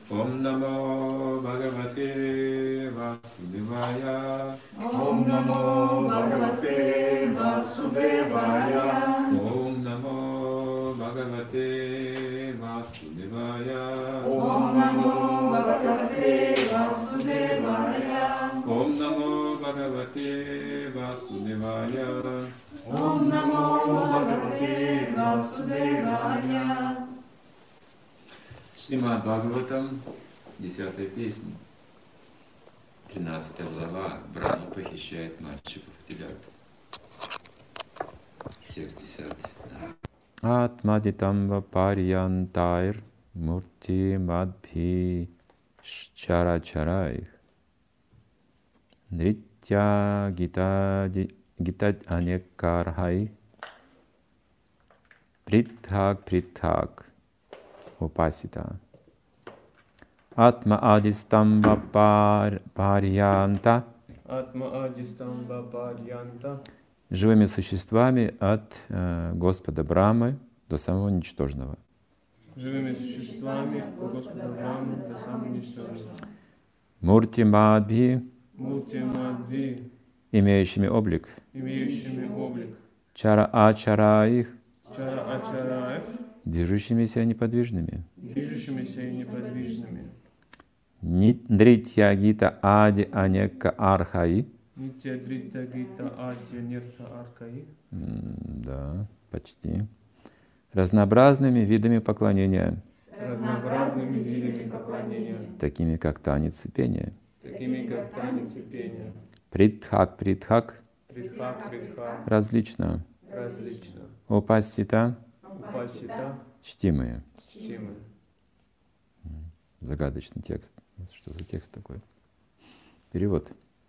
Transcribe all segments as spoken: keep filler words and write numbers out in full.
Om Namo Bhagavate Vasudevaya. Om Namo Bhagavate Vasudevaya. Om Namo Bhagavate Vasudevaya. Om Namo Bhagavate Vasudevaya. Om Namo Bhagavate Vasudevaya. Om Namo Bhagavate Vasudevaya. Шримад Бхагаватам, десятая песня, тринадцатая глава. Брахма похищает мальчиков и телят. Текст десятый. Атмадитамва парьянтайр мурти мадбхи чарачарайх нритя гитад анекархай притхак притхак упасита. Атма адистамва парьянта Атма адистамба парьянта живыми существами от э, Господа Брамы до самого ничтожного. живыми существами от Господа Брамы до самого ничтожного. Мурти Мадбхи, Мурти Мадбхи, имеющими облик. имеющими облик. Чара Ачара их, Чара Ачара их, движущимися и неподвижными. движущимися и неподвижными. Нритья Гита Ади Анека Архаи. Нитья Дритья Гита Адья Нирта Аркаи. Да, почти. Разнообразными видами поклонения. Разнообразными видами поклонения. Такими как танец и пение. Такими как танец и пение. Притхак, притхак. Притхак, притхак. Различно. Различно. Упасита. Упасита. Чтимые. Чтимые. Загадочный текст. Что за текст такой? Перевод.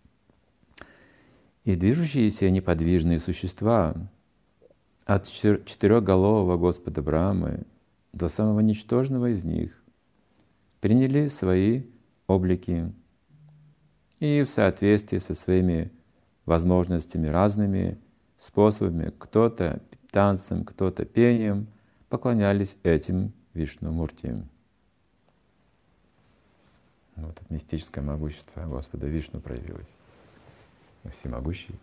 И движущиеся неподвижные существа от четырехголового Господа Брамы до самого ничтожного из них приняли свои облики и в соответствии со своими возможностями разными способами, кто-то танцем, кто-то пением, поклонялись этим Вишну-муртиям. Вот это мистическое могущество Господа Вишну проявилось. Всемогущий.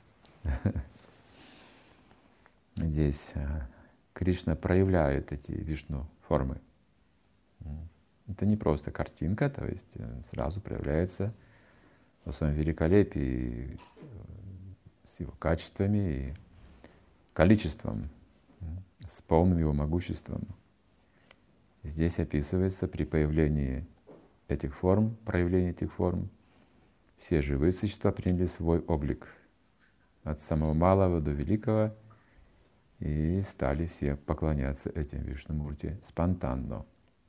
Здесь Кришна проявляет эти Вишну-формы. Это не просто картинка, то есть сразу проявляется в своем великолепии, с его качествами и количеством, с полным его могуществом. Здесь описывается при появлении этих форм, проявлении этих форм, все живые существа приняли свой облик от самого малого до великого и стали все поклоняться этим Вишнумурти спонтанно.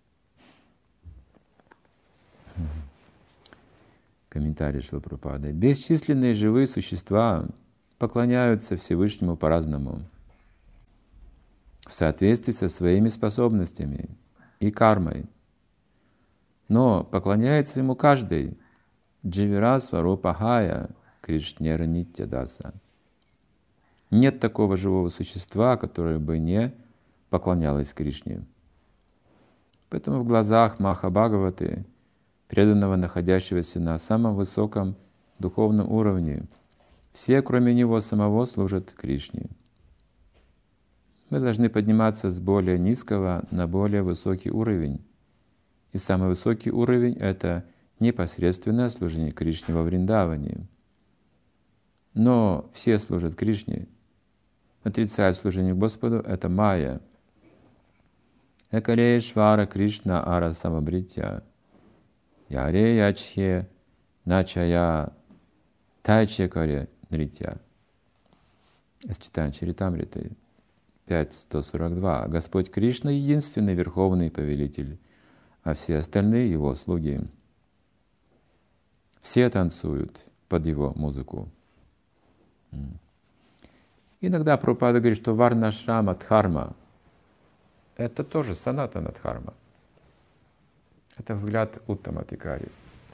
Комментарий Шрила Прабхупады. Бесчисленные живые существа поклоняются Всевышнему по-разному, в соответствии со своими способностями и кармой. Но поклоняется ему каждый Дживира Сварупахая Кришнера Нитьядаса. Нет такого живого существа, которое бы не поклонялось Кришне. Поэтому в глазах Махабхагаваты, преданного, находящегося на самом высоком духовном уровне, все, кроме него самого, служат Кришне. Мы должны подниматься с более низкого на более высокий уровень. И самый высокий уровень — это непосредственное служение Кришне во Вриндаване. Но все служат Кришне. Отрицать служение Господу — это майя. Экарешвара Кришна ара самабритья. Яре ячхе начая тайчекаре нритья. Читаем Чаритамриты пять сто сорок два. Господь Кришна — единственный верховный повелитель, а все остальные его слуги. Все танцуют под его музыку. Иногда Прабхупада говорит, что Варнашрама Дхарма — это тоже Санатана Дхарма. Это взгляд Уттама Адхикари.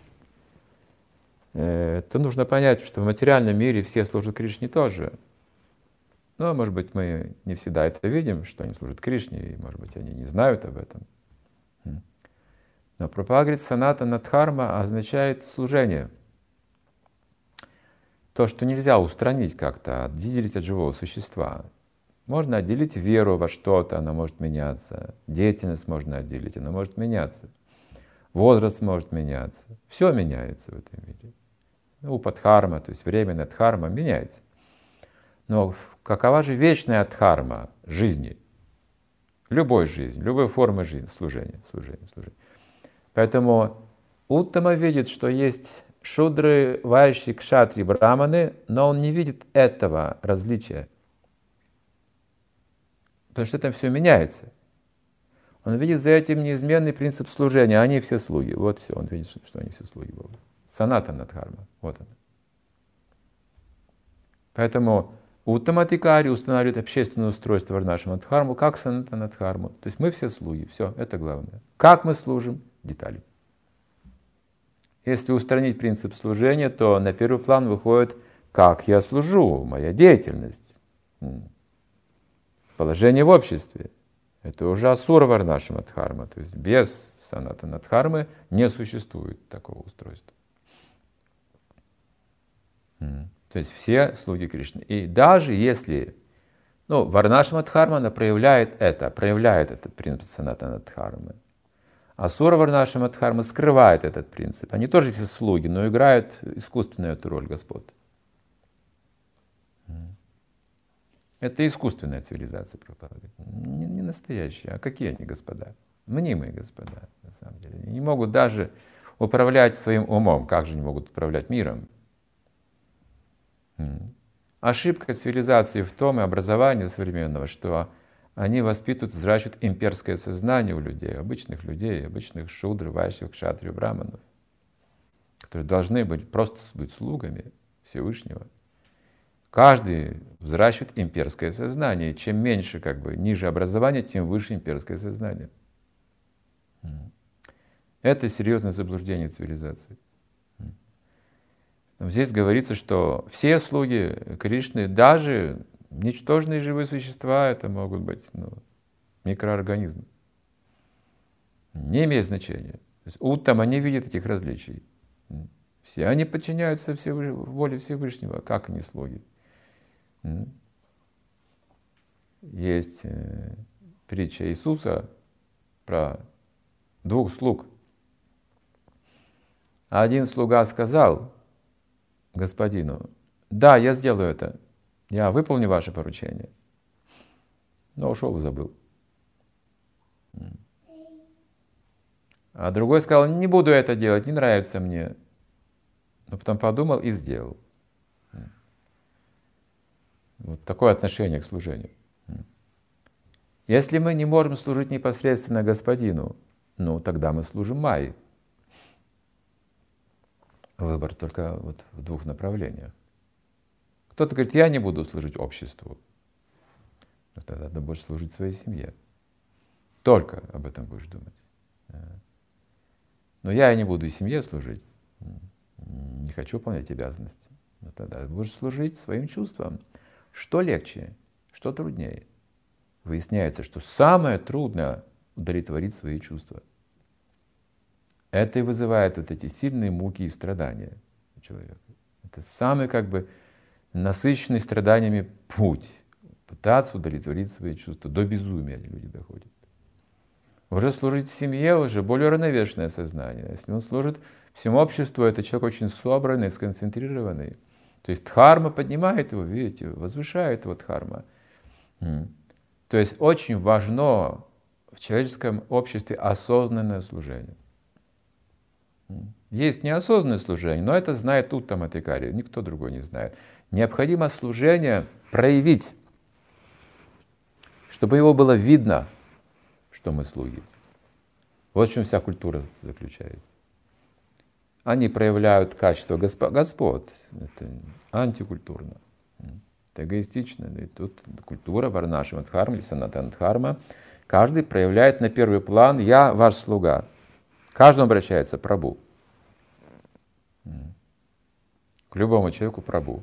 Это нужно понять, что в материальном мире все служат Кришне тоже. Но, может быть, мы не всегда это видим, что они служат Кришне, и, может быть, они не знают об этом. Но Прабхупада говорит, санатана дхарма означает служение. То, что нельзя устранить как-то, отделить от живого существа. Можно отделить веру во что-то, она может меняться. Деятельность можно отделить, она может меняться. Возраст может меняться. Все меняется в этом мире. Упадхарма, то есть временная дхарма, меняется. Но какова же вечная дхарма жизни? Любой жизни, любой формы жизни, служения, служения, служения. Поэтому Уттама видит, что есть шудры, вайши, кшатри, браманы, но он не видит этого различия. Потому что это все меняется. Он видит за этим неизменный принцип служения. Они все слуги. Вот все. Он видит, что они все слуги Бога. Санатана дхарма. Вот она. Поэтому Уттамадхикари устанавливает общественное устройство Варнашрама дхарму как санатана дхарму. То есть мы все слуги. Все. Это главное. Как мы служим? Детали. Если устранить принцип служения, то на первый план выходит, как я служу, моя деятельность, положение в обществе. Это уже асура варнашрама дхарма, то есть без санатана дхармы не существует такого устройства. То есть все слуги Кришны. И даже если, ну, варнашрама дхарма, она проявляет это, проявляет этот принцип санатана дхармы. Асура варнашрама дхарма скрывает этот принцип. Они тоже все слуги, но играют искусственную эту роль господ. Это искусственная цивилизация, Прабхупада. Не, не настоящая. А какие они господа? Мнимые господа, на самом деле. Они не могут даже управлять своим умом. Как же они могут управлять миром? Ошибка цивилизации в том и образования современного, что они воспитывают, взращивают имперское сознание у людей, обычных людей, обычных шудров, вайшев, кшатрию, браманов, которые должны быть просто быть слугами Всевышнего. Каждый взращивает имперское сознание. И чем меньше, как бы, ниже образование, тем выше имперское сознание. Это серьезное заблуждение цивилизации. Здесь говорится, что все слуги Кришны, даже ничтожные живые существа, это могут быть, ну, микроорганизмы. Не имеет значения. То есть Уттама не видит этих различий. Все они подчиняются Всевыш... воле Всевышнего. Как они слуги? Есть э, притча Иисуса про двух слуг. Один слуга сказал господину: да, я сделаю это, я выполню ваше поручение. Но ушел и забыл. А другой сказал: не буду это делать, не нравится мне. Но потом подумал и сделал. Вот такое отношение к служению. Если мы не можем служить непосредственно Господину, ну тогда мы служим Майе. Выбор только вот в двух направлениях. Кто-то говорит: я не буду служить обществу. Но тогда ты будешь служить своей семье. Только об этом будешь думать. Но я и не буду и семье служить. Не хочу выполнять обязанности. Но тогда будешь служить своим чувствам. Что легче, что труднее? Выясняется, что самое трудное — удовлетворить свои чувства. Это и вызывает вот эти сильные муки и страдания у человека. Это самый, как бы, насыщенный страданиями путь. Пытаться удовлетворить свои чувства. До безумия люди доходят. Уже служить в семье, уже более равновешенное сознание. Если он служит всему обществу, это человек очень собранный, сконцентрированный. То есть дхарма поднимает его, видите, возвышает его дхарма. То есть очень важно в человеческом обществе осознанное служение. Есть неосознанное служение, но это знает Уттамадхикари, никто другой не знает. Необходимо служение проявить, чтобы его было видно, что мы слуги. Вот в чем вся культура заключается. Они проявляют качество господ, господ. Это антикультурно, это эгоистично. И тут культура варнашрама дхарма или санатана дхарма. Каждый проявляет на первый план: я ваш слуга. Каждому обращается прабху. К любому человеку прабху.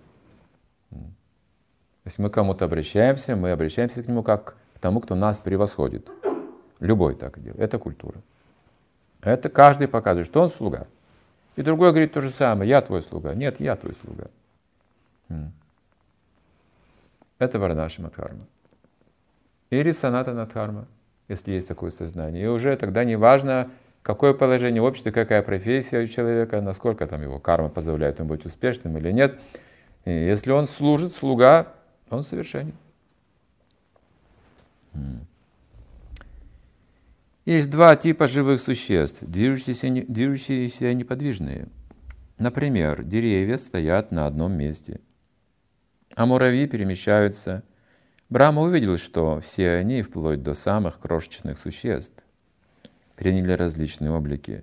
Если мы к кому-то обращаемся, мы обращаемся к нему как к тому, кто нас превосходит. Любой так делает. Это культура. Это каждый показывает, что он слуга. И другой говорит то же самое, я твой слуга. Нет, я твой слуга. Это Варнашрама дхарма. Или санатана дхарма, если есть такое сознание. И уже тогда не важно, какое положение в обществе, какая профессия у человека, насколько там его карма позволяет ему быть успешным или нет. И если он служит, слуга, он совершенен. Есть два типа живых существ, движущиеся, движущиеся и неподвижные. Например, деревья стоят на одном месте, а муравьи перемещаются. Брахма увидел, что все они, вплоть до самых крошечных существ, приняли различные облики.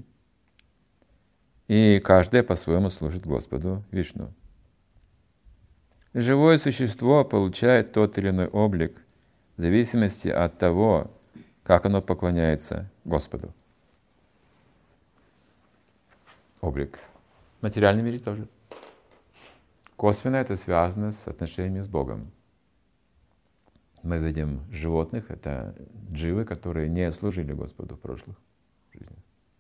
И каждое по-своему служит Господу Вишну. Живое существо получает тот или иной облик в зависимости от того, как оно поклоняется Господу. Облик. В материальном мире тоже. Косвенно это связано с отношениями с Богом. Мы видим животных, это дживы, которые не служили Господу в прошлых жизнях.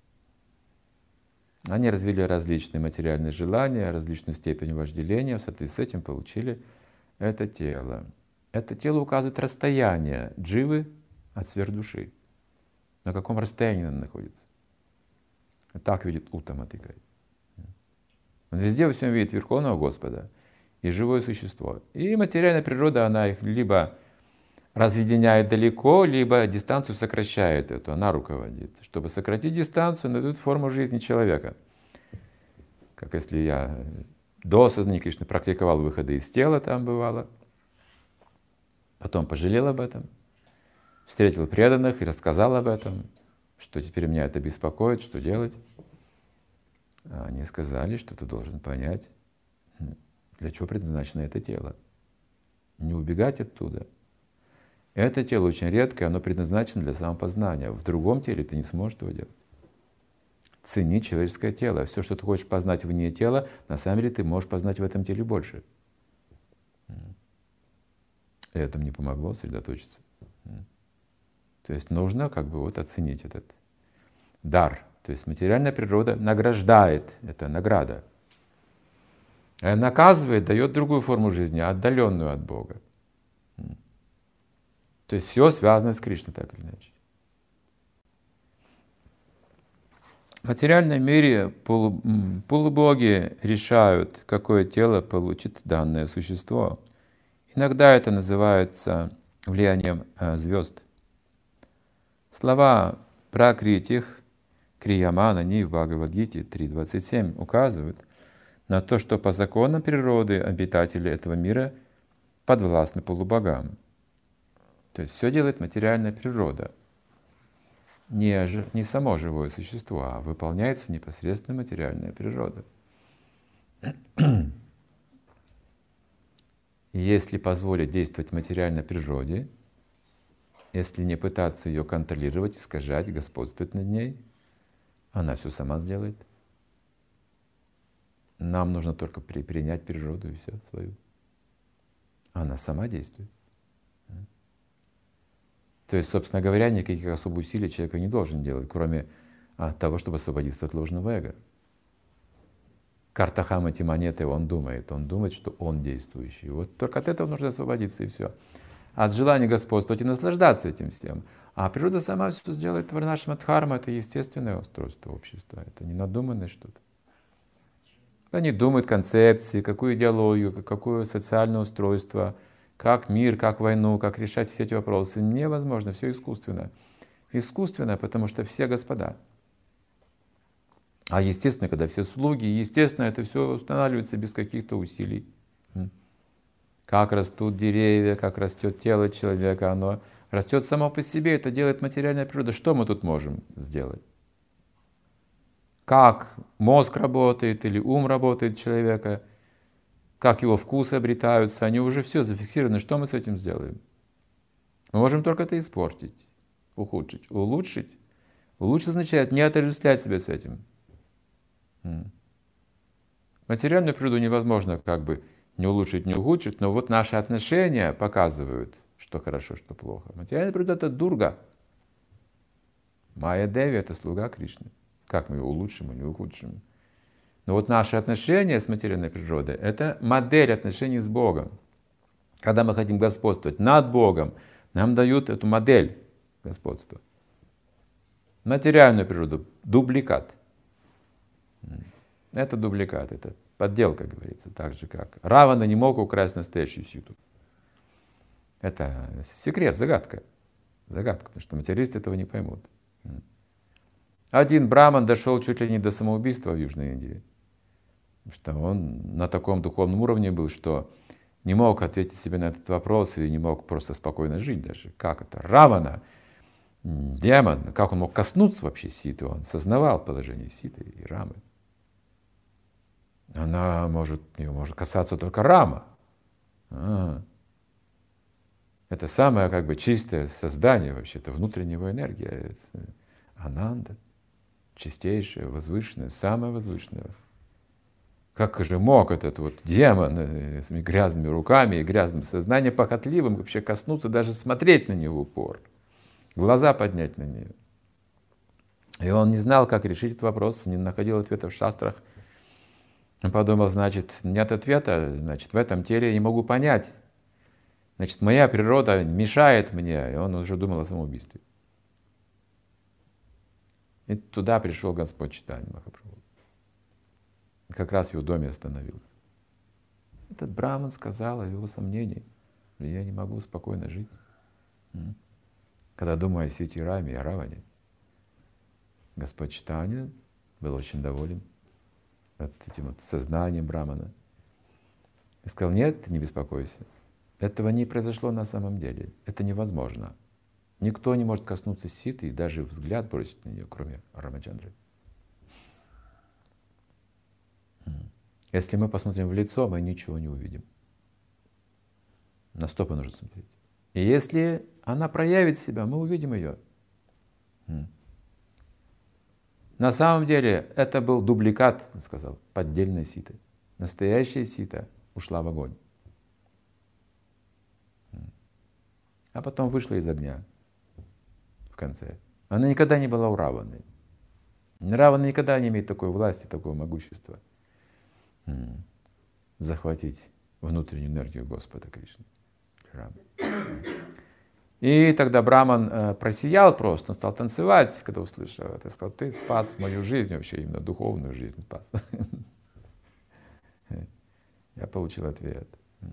Они развили различные материальные желания, различную степень вожделения, в соответствии с этим получили это тело. Это тело указывает расстояние дживы от сверхдуши. На каком расстоянии она находится. Так видит Уттаматикай. Он везде во всем видит Верховного Господа и живое существо. И материальная природа, она их либо разъединяет далеко, либо дистанцию сокращает эту, она руководит. Чтобы сократить дистанцию, она дает форму жизни человека. Как если я до осознания Кришны практиковал выходы из тела, там бывало, потом пожалел об этом, встретил преданных и рассказал об этом, что теперь меня это беспокоит, что делать. А они сказали, что ты должен понять, для чего предназначено это тело. Не убегать оттуда. Это тело очень редкое, оно предназначено для самопознания. В другом теле ты не сможешь этого делать. Цени человеческое тело. Все, что ты хочешь познать вне тела, на самом деле ты можешь познать в этом теле больше. И это мне помогло сосредоточиться. То есть нужно как бы вот оценить этот дар. То есть материальная природа награждает, это награда. А наказывает, дает другую форму жизни, отдаленную от Бога. То есть все связано с Кришной, так или иначе. В материальном мире полу, полубоги решают, какое тело получит данное существо. Иногда это называется влиянием э, звезд. Слова «пракритих», «крияман», они в Бхагавад-гите три двадцать семь указывают на то, что по законам природы обитатели этого мира подвластны полубогам. То есть все делает материальная природа. Не, не само живое существо, а выполняется непосредственно материальная природа. Если позволить действовать материальной природе, если не пытаться ее контролировать, искажать, господствовать над ней, она все сама сделает. Нам нужно только при, принять природу и все свою. Она сама действует. То есть, собственно говоря, никаких особых усилий человек не должен делать, кроме а, того, чтобы освободиться от ложного эго. Картахам эти монеты, он думает, он думает, что он действующий. Вот только от этого нужно освободиться и все. От желания господствовать и наслаждаться этим всем. А природа сама все сделает. Варнашрама дхарма — это естественное устройство общества, это не надуманное что-то. Они думают концепции, какую идеологию, какое социальное устройство, как мир, как войну, как решать все эти вопросы. Невозможно, все искусственно. Искусственно, потому что все господа. А естественно, когда все слуги, естественно, это все устанавливается без каких-то усилий. Как растут деревья, как растет тело человека, оно растет само по себе, это делает материальная природа. Что мы тут можем сделать? Как мозг работает или ум работает человека, как его вкусы обретаются, они уже все зафиксированы. Что мы с этим сделаем? Мы можем только это испортить, ухудшить, улучшить. Улучшить означает не отождествлять себя с этим. Материальную природу невозможно как бы не улучшить, не ухудшить, но вот наши отношения показывают, что хорошо, что плохо. Материальная природа — это дурга. Майя Деви — это слуга Кришны. Как мы его улучшим или ухудшим? Но вот наши отношения с материальной природой — это модель отношений с Богом. Когда мы хотим господствовать над Богом, нам дают эту модель господства. Материальную природу — дубликат. Это дубликат, это подделка, говорится, так же как Равана не мог украсть настоящую Ситу. Это секрет, загадка. Загадка, потому что материалисты этого не поймут. Один браман дошел чуть ли не до самоубийства в Южной Индии. Потому что он на таком духовном уровне был, что не мог ответить себе на этот вопрос и не мог просто спокойно жить даже. Как это? Равана, демон, как он мог коснуться вообще Ситы? Он сознавал положение Ситы и Рамы. Она может, ее может касаться только Рама. А, это самое как бы чистое создание вообще, это внутренняя его энергия. Это Ананда, чистейшая, возвышенная, самая возвышенная. Как же мог этот вот демон с грязными руками и грязным сознанием, похотливым, вообще коснуться, даже смотреть на нее в упор, глаза поднять на нее. И он не знал, как решить этот вопрос, не находил ответа в шастрах. Он подумал, значит, нет ответа, значит, в этом теле я не могу понять. Значит, моя природа мешает мне, и он уже думал о самоубийстве. И туда пришел Господь Чайтанья Махапрабху. Как раз в его доме остановился. Этот браман сказал о его сомнении. Я не могу спокойно жить. Когда думаю о Сити Раме и о Раване. Господь Чайтанья был очень доволен от этим вот сознанием брамана. И сказал, нет, не беспокойся. Этого не произошло на самом деле. Это невозможно. Никто не может коснуться Ситы и даже взгляд бросить на нее, кроме Рамачандры. Если мы посмотрим в лицо, мы ничего не увидим. На стопы нужно смотреть. И если она проявит себя, мы увидим ее. На самом деле это был дубликат, он сказал, поддельной Ситы. Настоящая Сита ушла в огонь. А потом вышла из огня в конце. Она никогда не была у Раваны. Равана никогда не имеет такой власти, такого могущества захватить внутреннюю энергию Господа Кришны. И тогда браман э, просиял просто, он стал танцевать, когда услышал это. Сказал, ты спас мою жизнь вообще, именно духовную жизнь спас. Я получил ответ.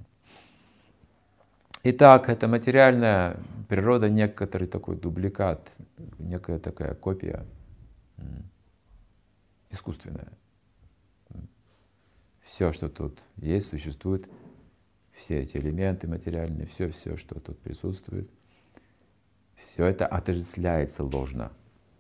Итак, это материальная природа, некоторый такой дубликат, некая такая копия искусственная. Все, что тут есть, существует, все эти элементы материальные, все, все, что тут присутствует, все это отождествляется ложно.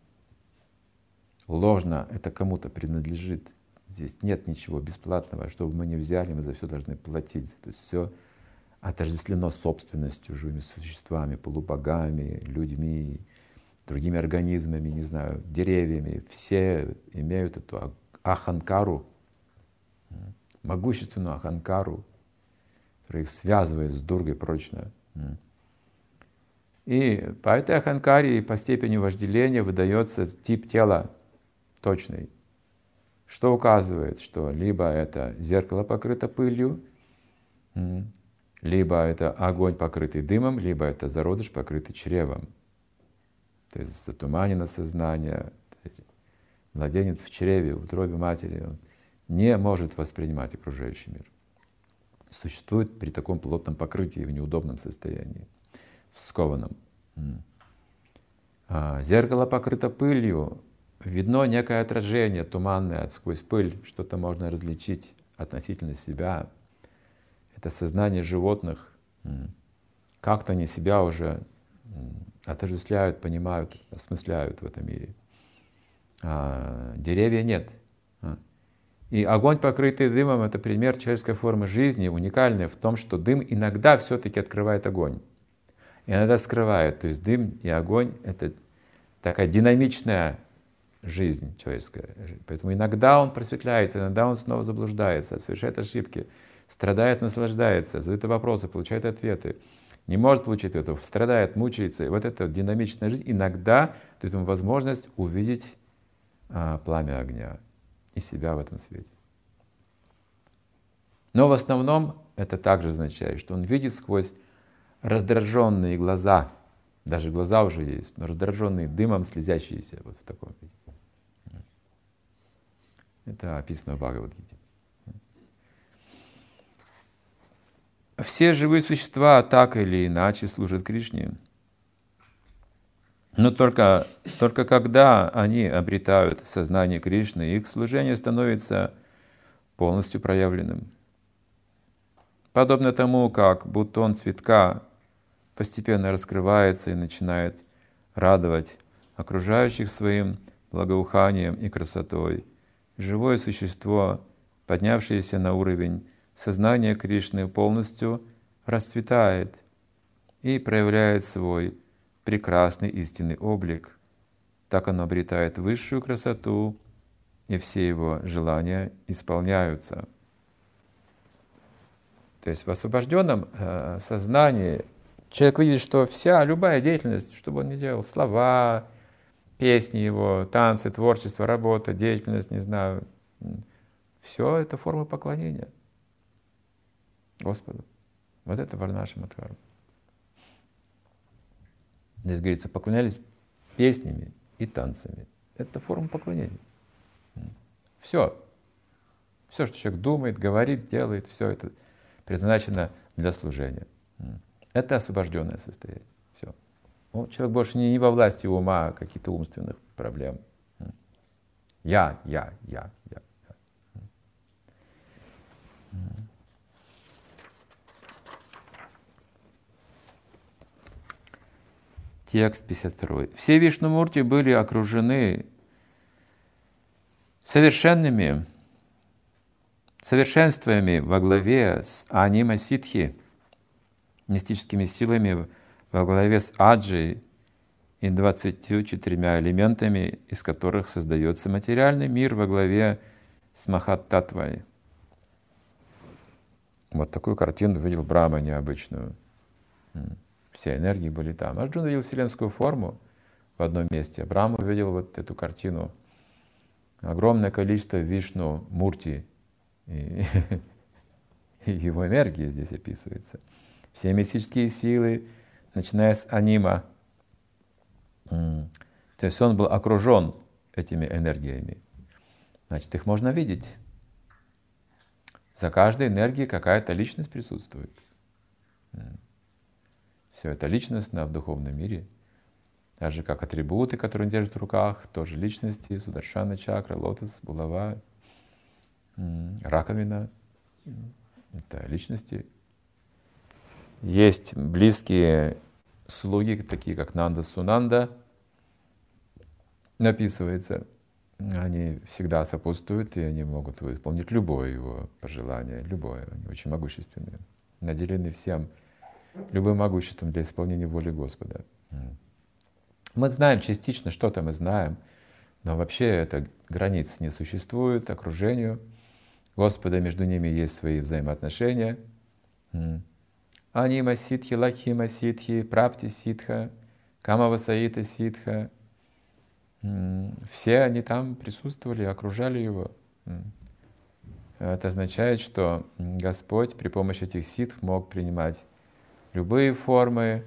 Ложно это кому-то принадлежит. Здесь нет ничего бесплатного. Что бы мы ни взяли, мы за все должны платить. То есть все отождествлено собственностью, живыми существами, полубогами, людьми, другими организмами, не знаю, деревьями. Все имеют эту аханкару, могущественную аханкару, которая их связывает с Дургой прочно. И по этой аханкаре по степени вожделения выдается тип тела точный, что указывает, что либо это зеркало покрыто пылью, либо это огонь, покрытый дымом, либо это зародыш, покрытый чревом. То есть затуманено сознание, младенец в чреве, в утробе матери, он не может воспринимать окружающий мир. Существует при таком плотном покрытии в неудобном состоянии, в скованном. А зеркало покрыто пылью, видно некое отражение туманное, сквозь пыль что-то можно различить относительно себя. Это сознание животных. Как-то они себя уже отождествляют, понимают, осмысляют в этом мире. А деревья нет. И огонь, покрытый дымом, это пример человеческой формы жизни, уникальный в том, что дым иногда все-таки открывает огонь, иногда скрывает. То есть дым и огонь — это такая динамичная жизнь человеческая. Поэтому иногда он просветляется, иногда он снова заблуждается, совершает ошибки, страдает, наслаждается, задает вопросы, получает ответы. Не может получить ответов, страдает, мучается. И вот эта динамичная жизнь иногда дает ему возможность увидеть а, пламя огня и себя в этом свете. Но в основном это также означает, что он видит сквозь раздраженные глаза, даже глаза уже есть, но раздраженные дымом, слезящиеся вот в таком виде. Это описано в Бхагавад-гите. Все живые существа так или иначе служат Кришне. Но только, только когда они обретают сознание Кришны, их служение становится полностью проявленным. Подобно тому, как бутон цветка постепенно раскрывается и начинает радовать окружающих своим благоуханием и красотой, живое существо, поднявшееся на уровень сознания Кришны, полностью расцветает и проявляет свой прекрасный истинный облик. Так оно обретает высшую красоту, и все его желания исполняются. То есть в освобожденном э, сознании человек видит, что вся, любая деятельность, что бы он ни делал, слова, песни его, танцы, творчество, работа, деятельность, не знаю, все это форма поклонения Господу. Вот это Варнашрама-дхарма. Здесь говорится, поклонялись песнями и танцами. Это форма поклонения. Все. Все, что человек думает, говорит, делает, все это предназначено для служения. Это освобожденное состояние. Все. Ну, человек больше не, не во власти ума, каких-то умственных проблем. Я, я, я, я. Текст пятьдесят два. Все Вишнумурти были окружены совершенными совершенствами во главе с Анима-ситхи, мистическими силами во главе с Аджей и двадцатью четырьмя элементами, из которых создается материальный мир во главе с Махат-татвой. Вот такую картину видел Брахма необычную. Все энергии были там. Арджуна видел вселенскую форму в одном месте. Брахма увидел вот эту картину. Огромное количество Вишну Мурти. И, и его энергия здесь описывается. Все мистические силы, начиная с анима. То есть он был окружен этими энергиями. Значит, их можно видеть. За каждой энергией какая-то личность присутствует. Все это личностно в духовном мире. Так же, как атрибуты, которые он держит в руках, тоже личности, сударшана чакра, лотос, булава, раковина. Это личности. Есть близкие слуги, такие как Нанда Сунанда, написывается. Они всегда сопутствуют, и они могут выполнить любое его пожелание, любое. Они очень могущественные, наделены всем, любым могуществом для исполнения воли Господа. Мы знаем частично, что-то мы знаем, но вообще это границ не существует окружению Господа, между ними есть свои взаимоотношения. Анима ситхи, лакхима ситхи, прапти ситха, камавасаита ситха. Все они там присутствовали, окружали его. Это означает, что Господь при помощи этих ситх мог принимать любые формы,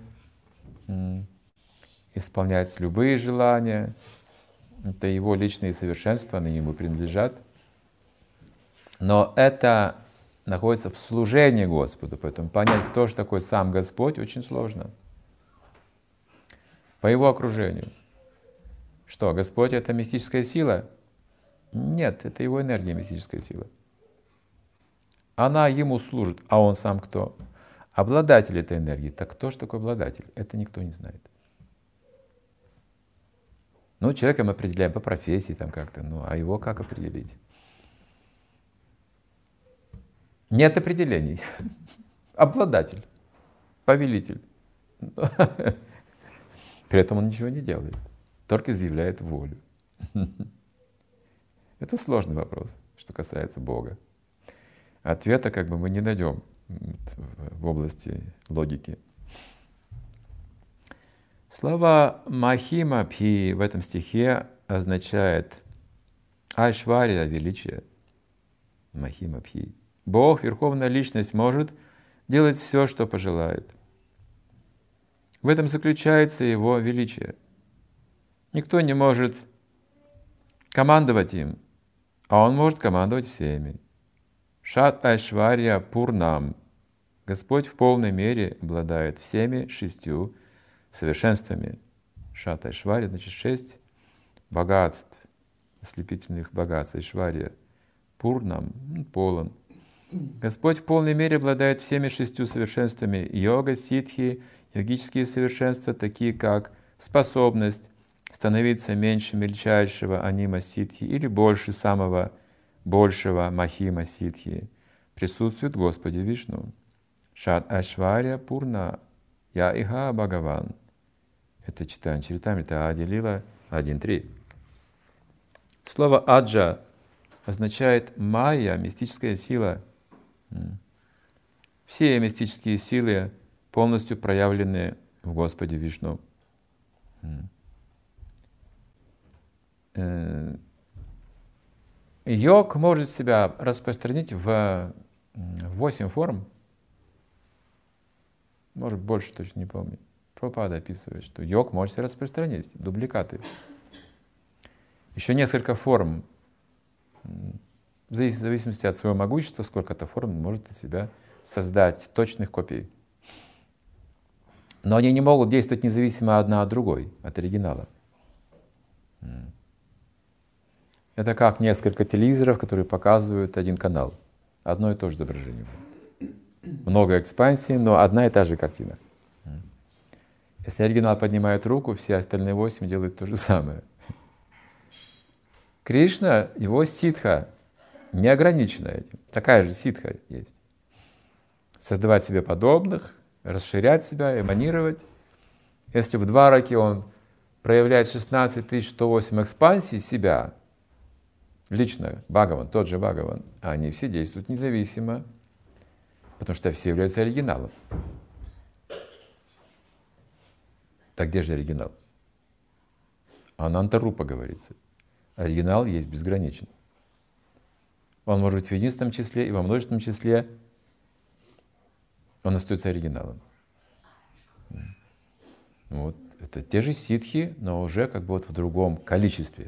исполнять любые желания. Это его личные совершенства, они ему принадлежат. Но это находится в служении Господу, поэтому понять, кто же такой сам Господь, очень сложно. По его окружению. Что, Господь — это мистическая сила? Нет, это его энергия, мистическая сила. Она ему служит, а он сам кто? Обладатель этой энергии. Так кто же такой обладатель? Это никто не знает. Ну, человека мы определяем по профессии там как-то, ну, а его как определить? Нет определений. Обладатель, повелитель. При этом он ничего не делает, только изъявляет волю. Это сложный вопрос, что касается Бога. Ответа как бы мы не найдем в области логики. Слово «махима пхи» в этом стихе означает Айшвария — величие. Махимабхи. Бог, Верховная Личность, может делать все, что пожелает. В этом заключается Его величие. Никто не может командовать им, а Он может командовать всеми. Шат Айшвария Пурнам. Господь в полной мере обладает всеми шестью совершенствами. Шат Айшвария, значит, шесть богатств, ослепительных богатств. Айшвария Пурнам, полон. Господь в полной мере обладает всеми шестью совершенствами йога, ситхи, йогические совершенства, такие как способность становиться меньше мельчайшего анима ситхи или больше самого большего махима ситхи, присутствует в Господе Вишну. Шат Айшвария Пурна Я Иха Бхагаван. Это читаем Чаритамрита Ади Лила один три. Слово аджа означает майя, мистическая сила. Все мистические силы полностью проявлены в Господе Вишну. Йог может себя распространить в восемь форм. Может, больше, точно не помню. Прабхупада описывает, что йог может себя распространить, дубликаты. Еще несколько форм. В зависимости от своего могущества, сколько-то форм может из себя создать точных копий. Но они не могут действовать независимо одна от другой, от оригинала. Это как несколько телевизоров, которые показывают один канал. Одно и то же изображение. Много экспансий, но одна и та же картина. Если оригинал поднимает руку, все остальные восемь делают то же самое. Кришна, его ситха, не ограничена этим. Такая же ситха есть. Создавать себе подобных, расширять себя, эманировать. Если в двараке он проявляет шестнадцать тысяч сто восемь экспансий себя, лично Бхагаван, тот же Бхагаван, они все действуют независимо, потому что все являются оригиналом. Так где же оригинал? Анантарупа говорится. Оригинал есть безграничен. Он может быть в единственном числе и во множественном числе. Он остается оригиналом. Вот. Это те же ситхи, но уже как бы вот в другом количестве.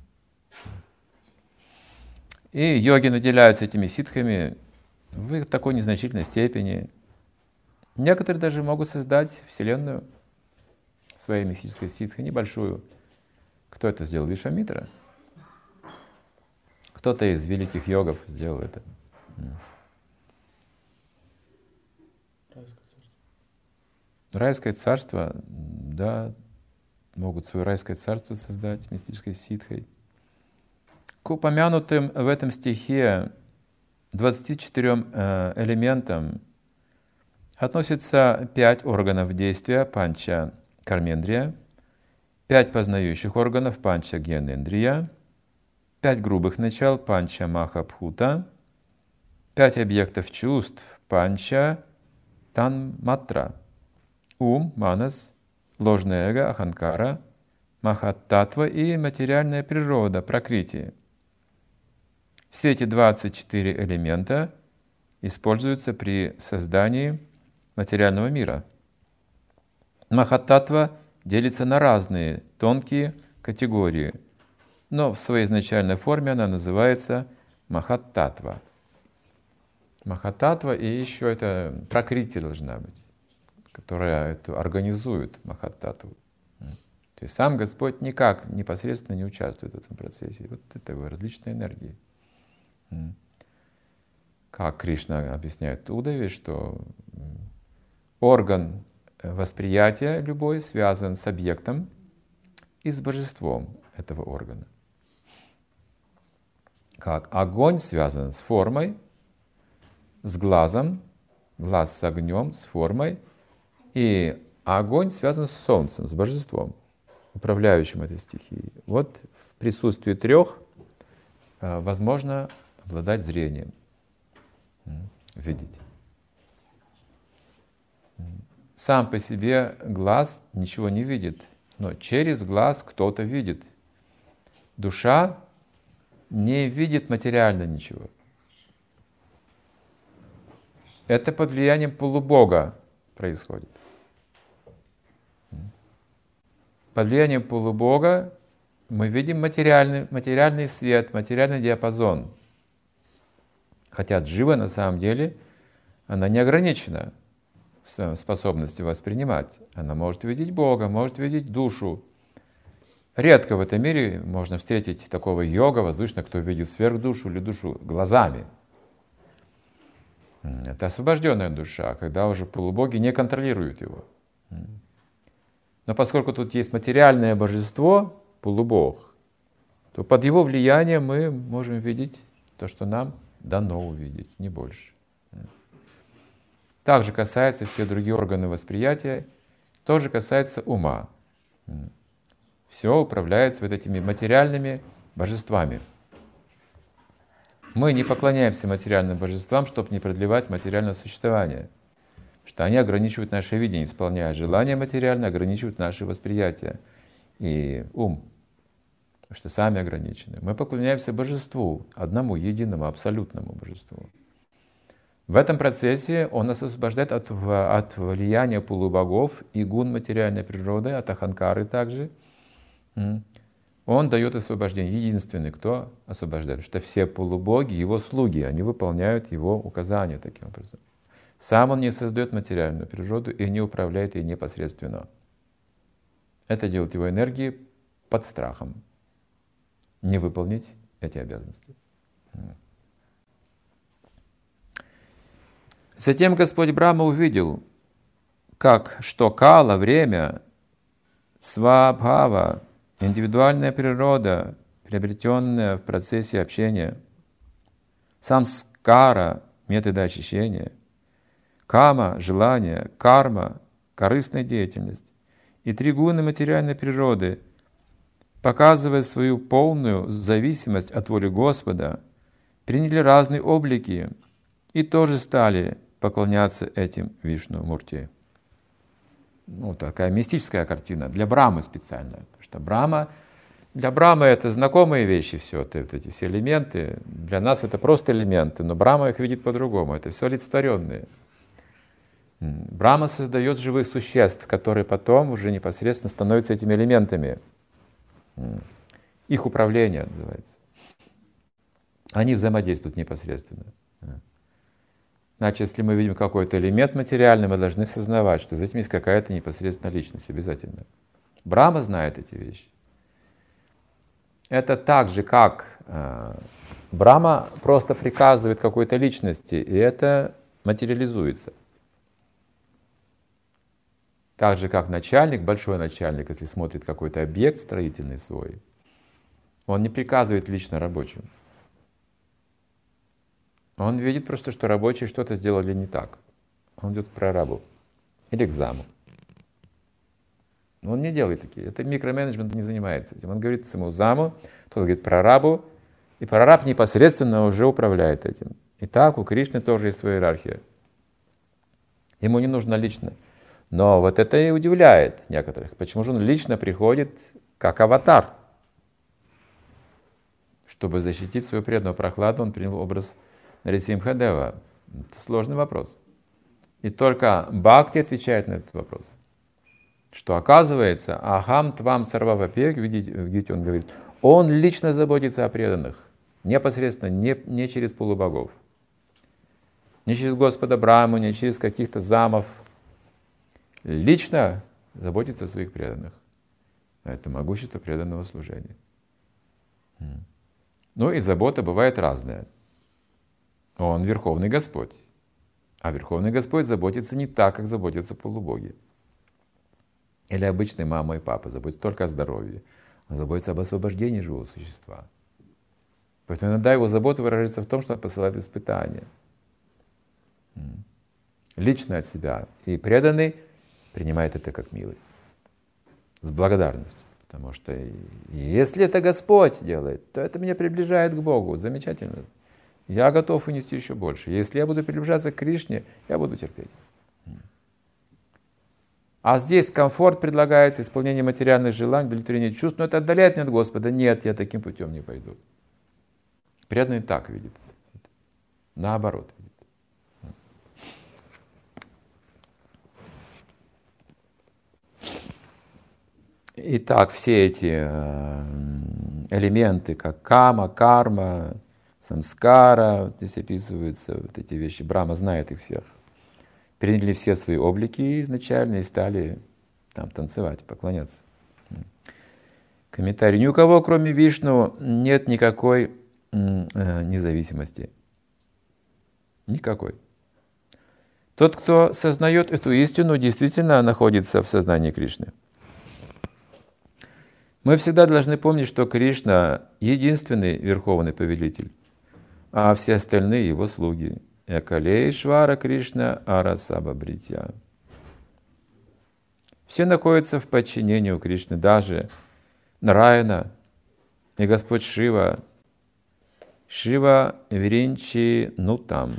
И йоги наделяются этими ситхами в такой незначительной степени. Некоторые даже могут создать вселенную своей мистической ситхой, небольшую. Кто это сделал? Вишвамитра. Кто-то из великих йогов сделал это. Райское царство, да, могут свое райское царство создать мистической ситхой. К упомянутым в этом стихе двадцати четырем элементам относятся пять органов действия панча кармендрия, пять познающих органов панча гьянендрия, пять грубых начал панча махабхута, пять объектов чувств панча танматра, ум, манас, ложное эго, аханкара, махаттатва и материальная природа, пракрити. Все эти двадцать четыре элемента используются при создании материального мира. Махаттатва делится на разные тонкие категории, но в своей изначальной форме она называется махаттатва. Махаттатва и еще это пракрити должна быть, которая это организует махаттатву. То есть сам Господь никак непосредственно не участвует в этом процессе. Вот это его различные энергии. Как Кришна объясняет Удаве, что орган восприятия любой связан с объектом и с божеством этого органа. Как огонь связан с формой, с глазом, глаз с огнем, с формой, и огонь связан с солнцем, с божеством, управляющим этой стихией. Вот в присутствии трех возможно обладать зрением, видеть. Сам по себе глаз ничего не видит, но через глаз кто-то видит. Душа не видит материально ничего. Это под влиянием полубога происходит. Под влиянием полубога мы видим материальный, материальный свет, материальный диапазон. Хотя джива на самом деле, она не ограничена в способности воспринимать. Она может видеть Бога, может видеть душу. Редко в этом мире можно встретить такого йога, возвышенного, кто видит сверхдушу или душу глазами. Это освобожденная душа, когда уже полубоги не контролируют его. Но поскольку тут есть материальное божество, полубог, то под его влиянием мы можем видеть то, что нам дано увидеть, не больше. Также касается все другие органы восприятия, тоже касается ума. Все управляется вот этими материальными божествами. Мы не поклоняемся материальным божествам, чтобы не продлевать материальное существование, что они ограничивают наше видение, исполняя желания материальные, ограничивают наше восприятие и ум, что сами ограничены. Мы поклоняемся божеству, одному, единому, абсолютному божеству. В этом процессе он нас освобождает от, от влияния полубогов и гун материальной природы, от аханкары также. Он дает освобождение. Единственный, кто освобождает. Что все полубоги, его слуги, они выполняют его указания таким образом. Сам он не создает материальную природу и не управляет ей непосредственно. Это делает его энергии под страхом. Не выполнить эти обязанности. Затем Господь Брахма увидел, как что кала, время, свабхава, индивидуальная природа, приобретенная в процессе общения, самскара, методы очищения, кама, желание, карма, корыстная деятельность и три гуны материальной природы, показывая свою полную зависимость от воли Господа, приняли разные облики и тоже стали поклоняться этим Вишну Мурти. Ну, такая мистическая картина, для Брахмы специально. Потому что Брахма, для Брахмы это знакомые вещи, все это, вот эти все элементы. Для нас это просто элементы, но Брахма их видит по-другому. Это все олицетворенные. Брахма создает живых существ, которые потом уже непосредственно становятся этими элементами. Их управление называется. Они взаимодействуют непосредственно. Значит, если мы видим какой-то элемент материальный, мы должны сознавать, что за этим есть какая-то непосредственная личность обязательно. Брахма знает эти вещи. Это так же, как э, Брахма просто приказывает какой-то личности, и это материализуется. Так же, как начальник, большой начальник, если смотрит какой-то объект строительный свой, он не приказывает лично рабочим. Он видит просто, что рабочие что-то сделали не так. Он идет к прорабу или к заму. Он не делает такие. Это микроменеджмент не занимается этим. Он говорит своему заму, тот говорит прорабу, и прораб непосредственно уже управляет этим. И так у Кришны тоже есть своя иерархия. Ему не нужно лично. Но вот это и удивляет некоторых. Почему же он лично приходит как аватар? Чтобы защитить свою преданную прохладу, он принял образ Нарисимхадева. Это сложный вопрос. И только Бхакти отвечает на этот вопрос. Что оказывается, Ахам Твам Сарвавапек, видите, видите, он говорит, он лично заботится о преданных. Непосредственно, не, не через полубогов. Не через Господа Брахму, не через каких-то замов. Лично заботится о своих преданных. Это могущество преданного служения. Ну и забота бывает разная. Он Верховный Господь. А Верховный Господь заботится не так, как заботятся полубоги. Или обычные мама и папа заботятся только о здоровье. Он заботится об освобождении живого существа. Поэтому иногда его забота выражается в том, что он посылает испытания. Лично от себя. И преданный принимает это как милость. С благодарностью. Потому что если это Господь делает, то это меня приближает к Богу. Замечательно. Я готов унести еще больше. Если я буду приближаться к Кришне, я буду терпеть. А здесь комфорт предлагается, исполнение материальных желаний, удовлетворение чувств, но это отдаляет меня от Господа. Нет, я таким путем не пойду. Преданный так видит. Наоборот видит. Итак, все эти элементы, как кама, карма, самскара, вот здесь описываются вот эти вещи. Брахма знает их всех. Приняли все свои облики изначально и стали там танцевать, поклоняться. Комментарий. Ни у кого, кроме Вишну, нет никакой э, независимости. Никакой. Тот, кто сознает эту истину, действительно находится в сознании Кришны. Мы всегда должны помнить, что Кришна — единственный верховный повелитель, а все остальные — его слуги. Экалейшвара Кришна Арасаба Бритья. Все находятся в подчинении у Кришны, даже Нараяна и Господь Шива. Шива Виринчи Нутам.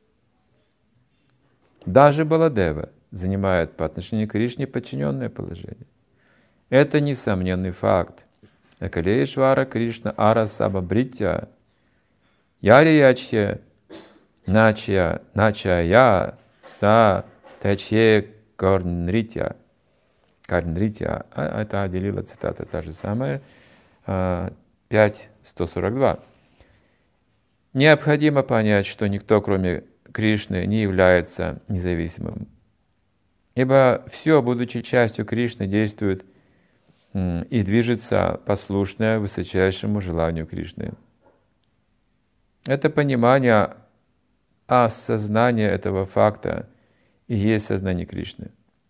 Даже Баладева занимает по отношению к Кришне подчиненное положение. Это несомненный факт. Экалейшвара Кришна Арасаба Бритья. Яриячье Начья Начая Са Тачье Корнритья. Корнритья. Это отделила цитата та же самая. пять сто сорок два. Необходимо понять, что никто, кроме Кришны, не является независимым. Ибо все, будучи частью Кришны, действует и движется послушное высочайшему желанию Кришны. Это понимание, осознание этого факта и есть сознание Кришны.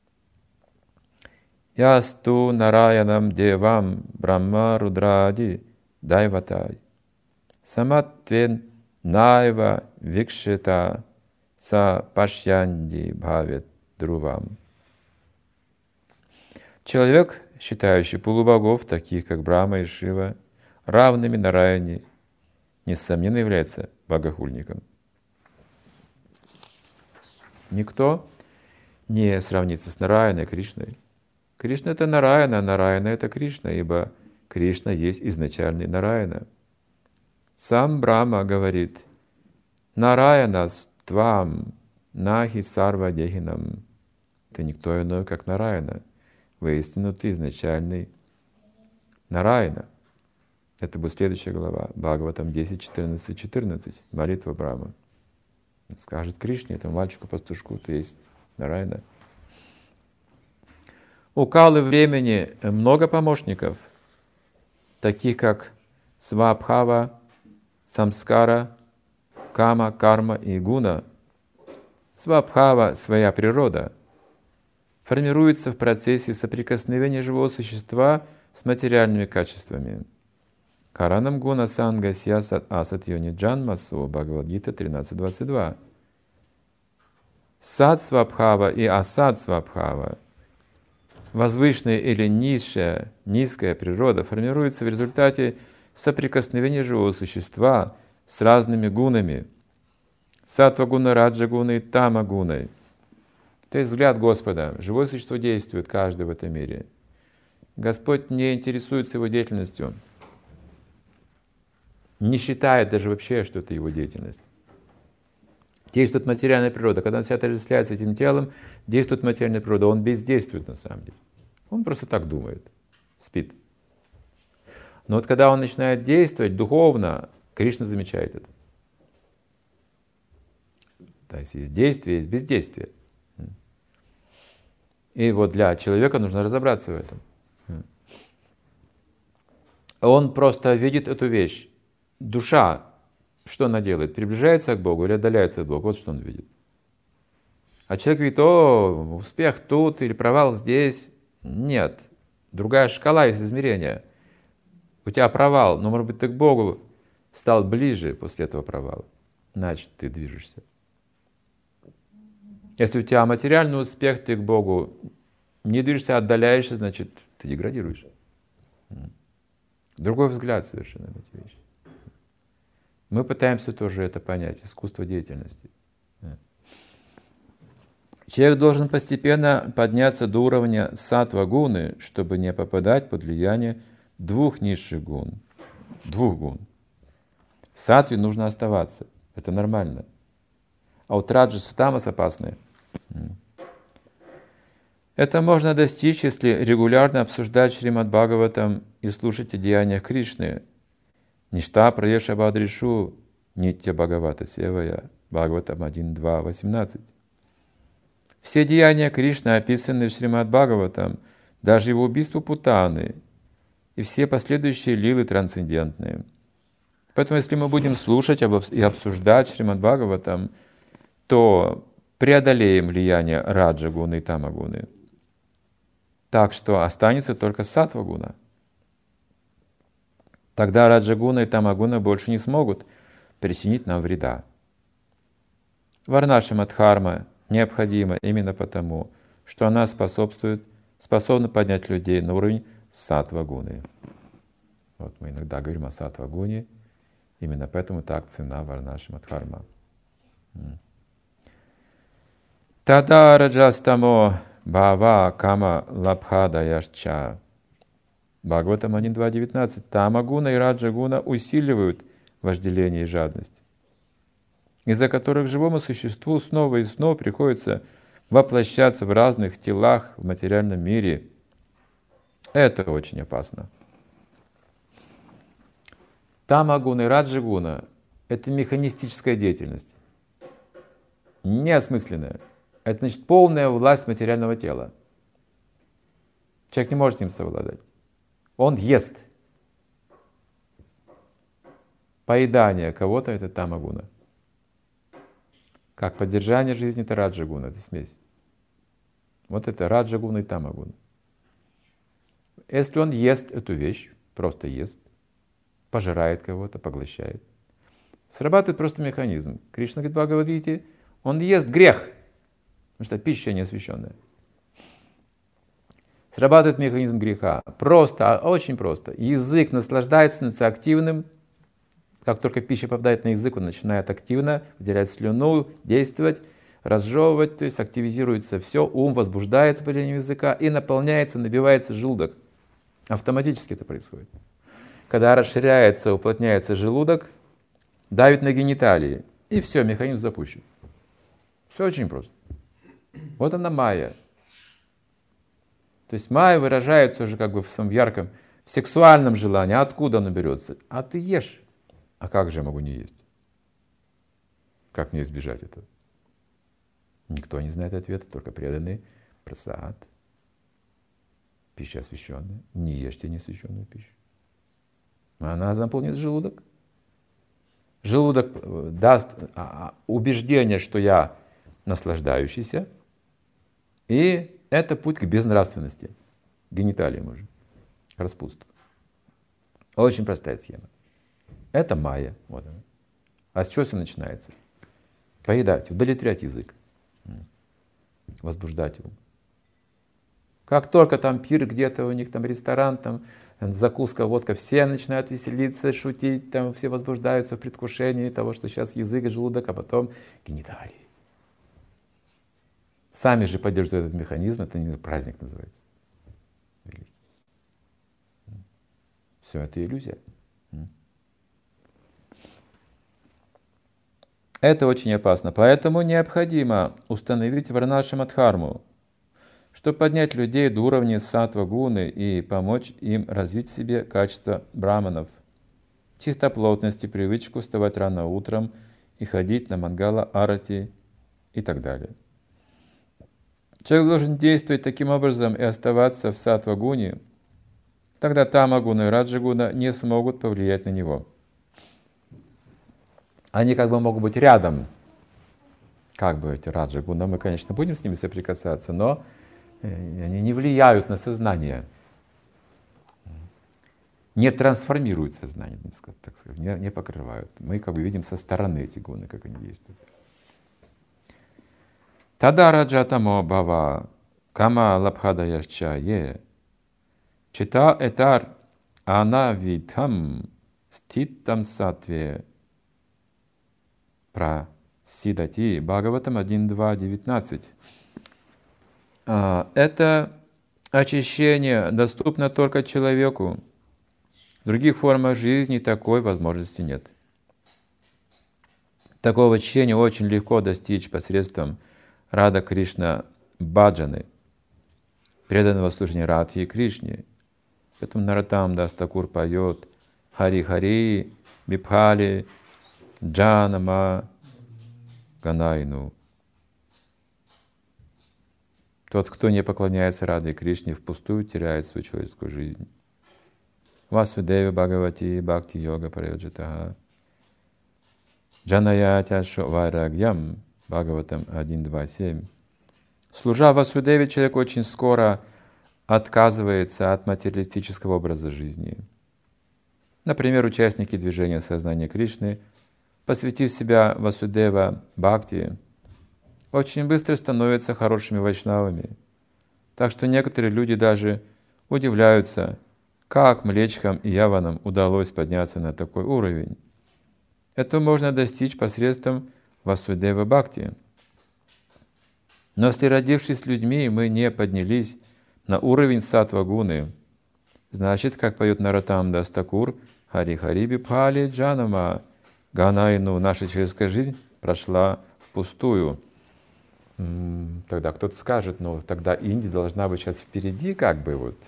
Ясту нараянам девам брахма рудради дайватай саматвен найва викшета са пашьянди бхавет друвам. Человек, считающий полубогов, таких как Брахма и Шива, равными Нараяне, несомненно является богохульником. Никто не сравнится с Нараяной, Кришной. Кришна — это Нараяна, а Нараяна — это Кришна, ибо Кришна есть изначальный Нараяна. Сам Брахма говорит: Нараяна ствам нахи сарва дехинам. Ты никто иной, как Нараяна. Воистину ты изначальный Нараяна. Это будет следующая глава. Бхагаватам десять, четырнадцать, четырнадцать. Молитва Брахмы. Скажет Кришне, этому мальчику-пастушку, ты есть Нараяна. У Калы времени много помощников, таких как Свабхава, Самскара, Кама, Карма и Гуна. Свабхава — своя природа, формируется в процессе соприкосновения живого существа с материальными качествами. Каранам гуна санга сьясат асат йони джанмасу. Бхагавад-гита тринадцать двадцать два. Сад свабхава и асад свабхава, возвышенная или низшая, низкая природа, формируется в результате соприкосновения живого существа с разными гунами. Сатва-гуна, раджа-гуной, тама-гуной. То есть взгляд Господа. Живое существо действует, каждый в этом мире. Господь не интересуется его деятельностью. Не считает даже вообще, что это его деятельность. Действует материальная природа. Когда он себя отождествляет с этим телом, действует материальная природа. Он бездействует на самом деле. Он просто так думает, спит. Но вот когда он начинает действовать духовно, Кришна замечает это. То есть есть действие, есть бездействие. И вот для человека нужно разобраться в этом. Он просто видит эту вещь. Душа, что она делает? Приближается к Богу или отдаляется от Бога? Вот что он видит. А человек говорит: о, успех тут или провал здесь. Нет. Другая шкала есть измерения. У тебя провал, но, может быть, ты к Богу стал ближе после этого провала. Значит, ты движешься. Если у тебя материальный успех, ты к Богу не движешься, отдаляешься, значит, ты деградируешь. Другой взгляд совершенно на эти вещи. Мы пытаемся тоже это понять, искусство деятельности. Человек должен постепенно подняться до уровня саттва-гуны, чтобы не попадать под влияние двух низших гун. Двух гун. В саттве нужно оставаться. Это нормально. А вот раджас и тамас опасны. Это можно достичь, если регулярно обсуждать Шримад Бхагаватам и слушать о деяниях Кришны. Ништа праеша бадришу нитья Бхагавата севая. Бхагаватам один, два, восемнадцать. Все деяния Кришны описаны в Шримад Бхагаватам, даже его убийство Путаны и все последующие лилы трансцендентные. Поэтому, если мы будем слушать и обсуждать Шримад Бхагаватам, то преодолеем влияние раджа-гуны и тама-гуны. Так что останется только саттва-гуна. Тогда раджа-гуна и тама-гуна больше не смогут причинить нам вреда. Варнаша Мадхарма необходима именно потому, что она способствует, способна поднять людей на уровень саттва-гуны. Вот мы иногда говорим о саттва-гуне, именно поэтому так цена Варнаша Мадхарма. Тада раджастамо бхава кама лабхадаяшча. Бхагаватам один, два, девятнадцать. Тамагуна и раджагуна усиливают вожделение и жадность, из-за которых живому существу снова и снова приходится воплощаться в разных телах в материальном мире. Это очень опасно. Тамагуна и раджагуна — это механистическая деятельность, неосмысленная. Это значит полная власть материального тела. Человек не может с ним совладать. Он ест. Поедание кого-то — это тамагуна. Как поддержание жизни — это раджагуна, это смесь. Вот это раджагуна и тамагуна. Если он ест эту вещь, просто ест, пожирает кого-то, поглощает, срабатывает просто механизм. Кришна говорит в Бхагавад-гите, он ест грех, потому что пища не освященная. Срабатывает механизм греха. Просто, очень просто. Язык наслаждается, становится активным. Как только пища попадает на язык, он начинает активно выделять слюну, действовать, разжевывать, то есть активизируется все, ум возбуждается под влиянием языка и наполняется, набивается желудок. Автоматически это происходит. Когда расширяется, уплотняется желудок, давит на гениталии, и все, механизм запущен. Все очень просто. Вот она майя. То есть майя выражается уже как бы в самом ярком, в сексуальном желании. Откуда оно берется? А ты ешь. А как же я могу не есть? Как мне избежать этого? Никто не знает ответа, только преданный прасад. Пища освященная. Не ешьте неосвященную пищу. Она наполнит желудок. Желудок даст убеждение, что я наслаждающийся. И это путь к безнравственности. Гениталиям уже. К распутству. Очень простая схема. Это майя. Вот она. А с чего все начинается? Поедать, удовлетворять язык. Возбуждать его. Как только там пир где-то, у них там ресторан, там закуска, водка, все начинают веселиться, шутить, там все возбуждаются в предвкушении того, что сейчас язык и желудок, а потом гениталии. Сами же поддерживают этот механизм, это не праздник называется. Все, это иллюзия. Это очень опасно. Поэтому необходимо установить Варнаша Мадхарму, чтобы поднять людей до уровня саттва-гуны и помочь им развить в себе качество браманов, чистоплотности, привычку вставать рано утром и ходить на мангала, арати и так далее. Человек должен действовать таким образом и оставаться в саттва-гуне, тогда тама-гуна и раджа-гуна не смогут повлиять на него. Они как бы могут быть рядом. Как бы эти раджа-гуна, мы, конечно, будем с ними соприкасаться, но они не влияют на сознание, не трансформируют сознание, так сказать, не, не покрывают. Мы как бы видим со стороны эти гуны, как они действуют. Тада раджатамо бхава кама лабхадаяшча е чита этар анавитам ститтам сатве про сидати. Бхагаватам один, два, девятнадцать. Это очищение доступно только человеку. В других формах жизни такой возможности нет. Такого чтения очень легко достичь посредством Рада Кришна Баджаны, преданного служения Радхи и Кришне. Поэтому Нароттам Дас Такур поет Хари-Хари, Бипхали, Джанама, Ганайну. Тот, кто не поклоняется Радхе и Кришне, впустую теряет свою человеческую жизнь. Васудева Бхагавати Бхакти Йога Параджатаха. Джанаятя Вайрагьям, Бхагаватам один, два, семь. Служа Васудеве, человек очень скоро отказывается от материалистического образа жизни. Например, участники движения сознания Кришны, посвятив себя Васудева Бхакти, очень быстро становятся хорошими вайшнавами. Так что некоторые люди даже удивляются, как млечхам и яванам удалось подняться на такой уровень. Это можно достичь посредством Васудева Бхакти. Но если, родившись людьми, мы не поднялись на уровень саттва-гуны, значит, как поет Нароттам Дас Такур, Хари-Хари Бипхали Джанама, Ганайну, наша человеческая жизнь прошла впустую. Тогда кто-то скажет, ну тогда Индия должна быть сейчас впереди, как бы вот.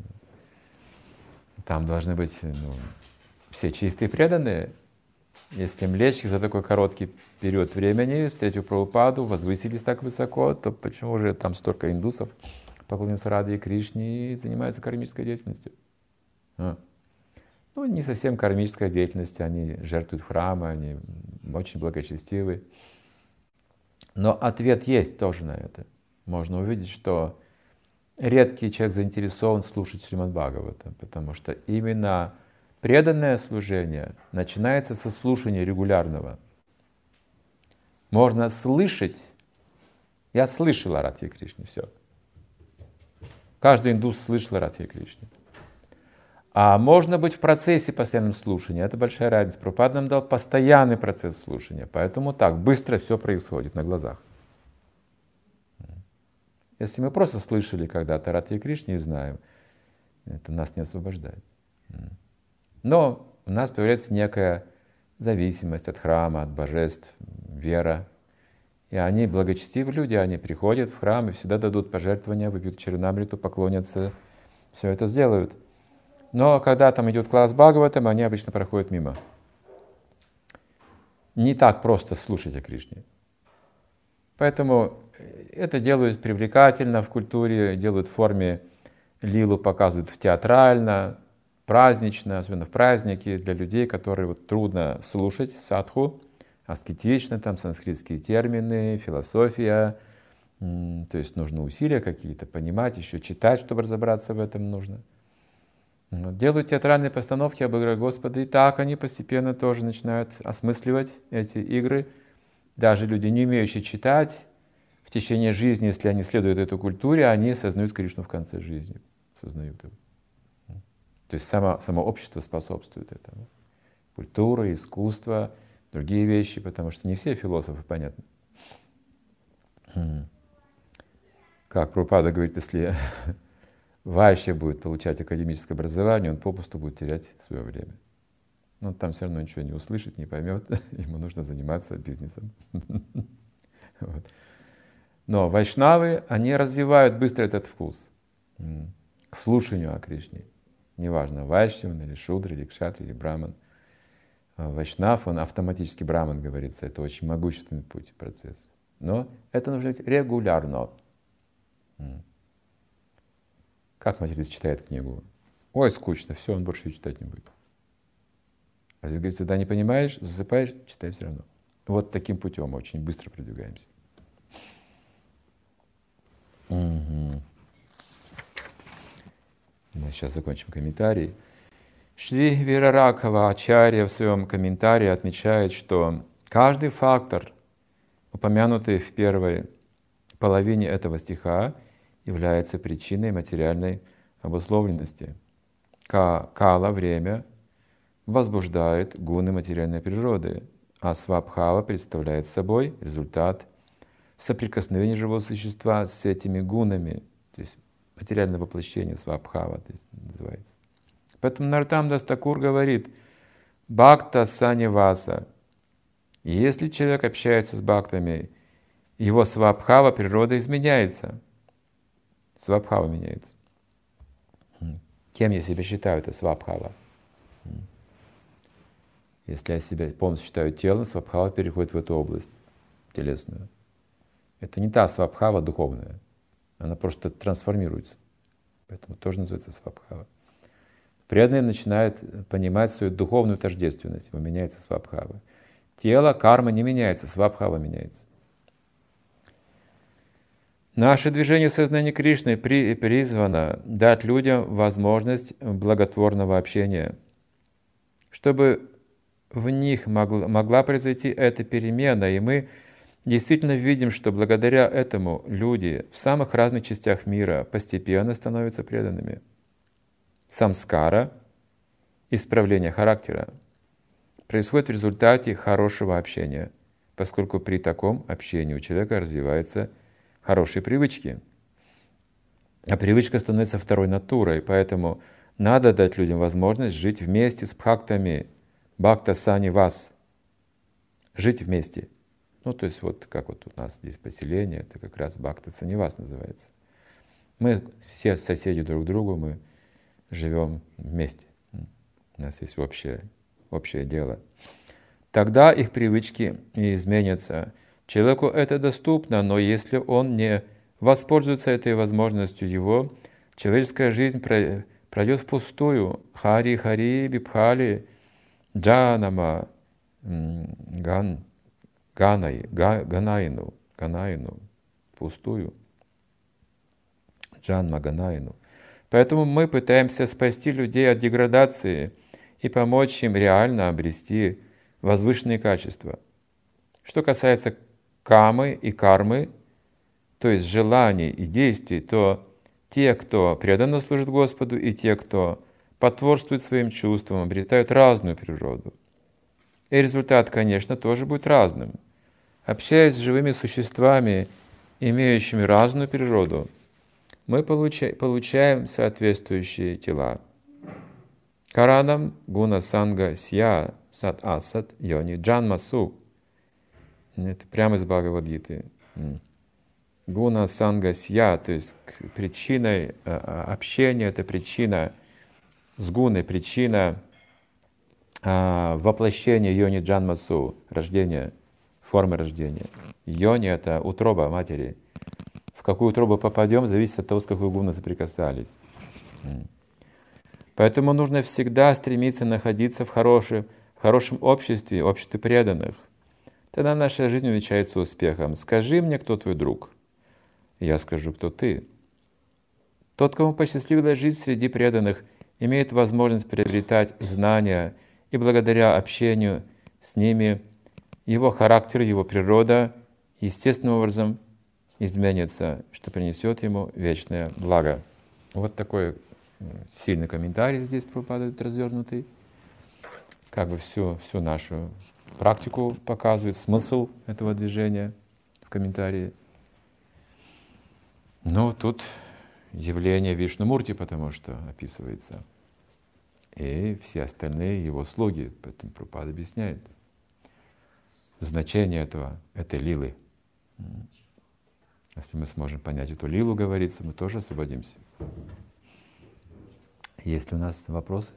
Там должны быть ну, все чистые преданные. Если млечки за такой короткий период времени, встретив Прабхупаду, возвысились так высоко, то почему же там столько индусов поклоняются Радхе и Кришне и занимаются кармической деятельностью? А. Ну, не совсем кармическая деятельность, они жертвуют в храмы, они очень благочестивы. Но ответ есть тоже на это. Можно увидеть, что редкий человек заинтересован слушать Шримад Бхагавата, потому что именно преданное служение начинается со слушания регулярного. Можно слышать. Я слышал о Радхе Кришне, все. Каждый индус слышал о Радхе Кришне. А можно быть в процессе постоянного слушания. Это большая разница. Прабхупада нам дал постоянный процесс слушания. Поэтому так, быстро все происходит на глазах. Если мы просто слышали когда-то Радхе Кришне и знаем, это нас не освобождает. Но у нас появляется некая зависимость от храма, от божеств, вера. И они благочестивые люди, они приходят в храм и всегда дадут пожертвования, выпьют чарнамриту, поклонятся, все это сделают. Но когда там идет класс Бхагаватам, они обычно проходят мимо. Не так просто слушать о Кришне. Поэтому это делают привлекательно в культуре, делают в форме лилу, показывают театрально, празднично, особенно в праздники для людей, которые вот трудно слушать садху, аскетично, там санскритские термины, философия, то есть нужны усилия какие-то, понимать, еще читать, чтобы разобраться в этом нужно. Делают театральные постановки об играх Господа, и так они постепенно тоже начинают осмысливать эти игры. Даже люди, не умеющие читать, в течение жизни, если они следуют этой культуре, они сознают Кришну в конце жизни. Сознают его. То есть само, само общество способствует этому. Культура, искусство, другие вещи, потому что не все философы, понятно. Как Прабхупада говорит, если вайшья будет получать академическое образование, он попусту будет терять свое время. Но там все равно ничего не услышит, не поймет, ему нужно заниматься бизнесом. Вот. Но вайшнавы, они развивают быстро этот вкус к слушанию о Кришне. Неважно, вайшнав, или шудра, или кшатри, или браман. Вайшнав, он автоматически браман, говорится, это очень могущественный путь, процесс. Но это нужно делать регулярно. Как материалист читает книгу? Ой, скучно, все, он больше ее читать не будет. А здесь говорится, да, не понимаешь, засыпаешь, читай все равно. Вот таким путем очень быстро продвигаемся. Угу. Мы сейчас закончим комментарий. Шри Вираракхава Ачарья в своем комментарии отмечает, что каждый фактор, упомянутый в первой половине этого стиха, является причиной материальной обусловленности. Кала, время, возбуждает гуны материальной природы, а свабхава представляет собой результат соприкосновения живого существа с этими гунами, то есть материальное воплощение свабхава, то есть называется. Поэтому Нароттам Дас Такур говорит: «Бхакта саниваса», И если человек общается с бхактами, его свабхава, природа изменяется. Свабхава меняется. Кем я себя считаю, это свабхава. Если я себя полностью считаю телом, свабхава переходит в эту область телесную. Это не та свабхава духовная. Она просто трансформируется. Поэтому тоже называется свабхава. Преданный начинает понимать свою духовную тождественность. Ему меняется свабхава. Тело, карма не меняется, свабхава меняется. Наше движение сознания Кришны при, призвано дать людям возможность благотворного общения, чтобы в них могла, могла произойти эта перемена, и мы действительно видим, что благодаря этому люди в самых разных частях мира постепенно становятся преданными. Самскара, исправление характера, происходит в результате хорошего общения, поскольку при таком общении у человека развиваются хорошие привычки. А привычка становится второй натурой, поэтому надо дать людям возможность жить вместе с бхактами, бхакта сани вас, жить вместе. Ну, то есть вот как вот у нас здесь поселение, это как раз бхакта сани вас называется. Мы все соседи друг другу, мы живем вместе. У нас есть общее, общее дело. Тогда их привычки изменятся. Человеку это доступно, но если он не воспользуется этой возможностью, его человеческая жизнь пройдет впустую. Хари, хари, бипхали, джанама, ган, ганай, ганайну, ганайну, впустую. Джанма ганайну. Поэтому мы пытаемся спасти людей от деградации и помочь им реально обрести возвышенные качества. Что касается камы и кармы, то есть желаний и действий, то те, кто преданно служит Господу, и те, кто потворствует своим чувствам, обретают разную природу. И результат, конечно, тоже будет разным. Общаясь с живыми существами, имеющими разную природу, мы получаем соответствующие тела. Каранам гуна санга сья сат асат йони джанмасу. Это прямо из Бхагавад-гиты. Гуна санга сья, то есть причиной общения, это причина с гуной, причина воплощения йони джанмасу, рождения, формы рождения. Йони — это утроба матери. В какую утробу попадем, зависит от того, с какой гуной соприкасались. Поэтому нужно всегда стремиться находиться в хорошем, в хорошем обществе, обществе преданных. Тогда наша жизнь увенчается успехом. Скажи мне, кто твой друг. Я скажу, кто ты. Тот, кому посчастливилось жить среди преданных, имеет возможность приобретать знания, и благодаря общению с ними его характер, его природа естественным образом изменится, что принесет ему вечное благо. Вот такой сильный комментарий здесь Прабхупада развернутый. Как бы всю, всю нашу практику показывает, смысл этого движения в комментарии. Ну, тут явление Вишнумурти, потому что описывается. И все остальные его слуги. Поэтому Прабхупада объясняет значение этого, этой лилы. Если мы сможем понять эту лилу, говорится, мы тоже освободимся. Есть ли у нас вопросы?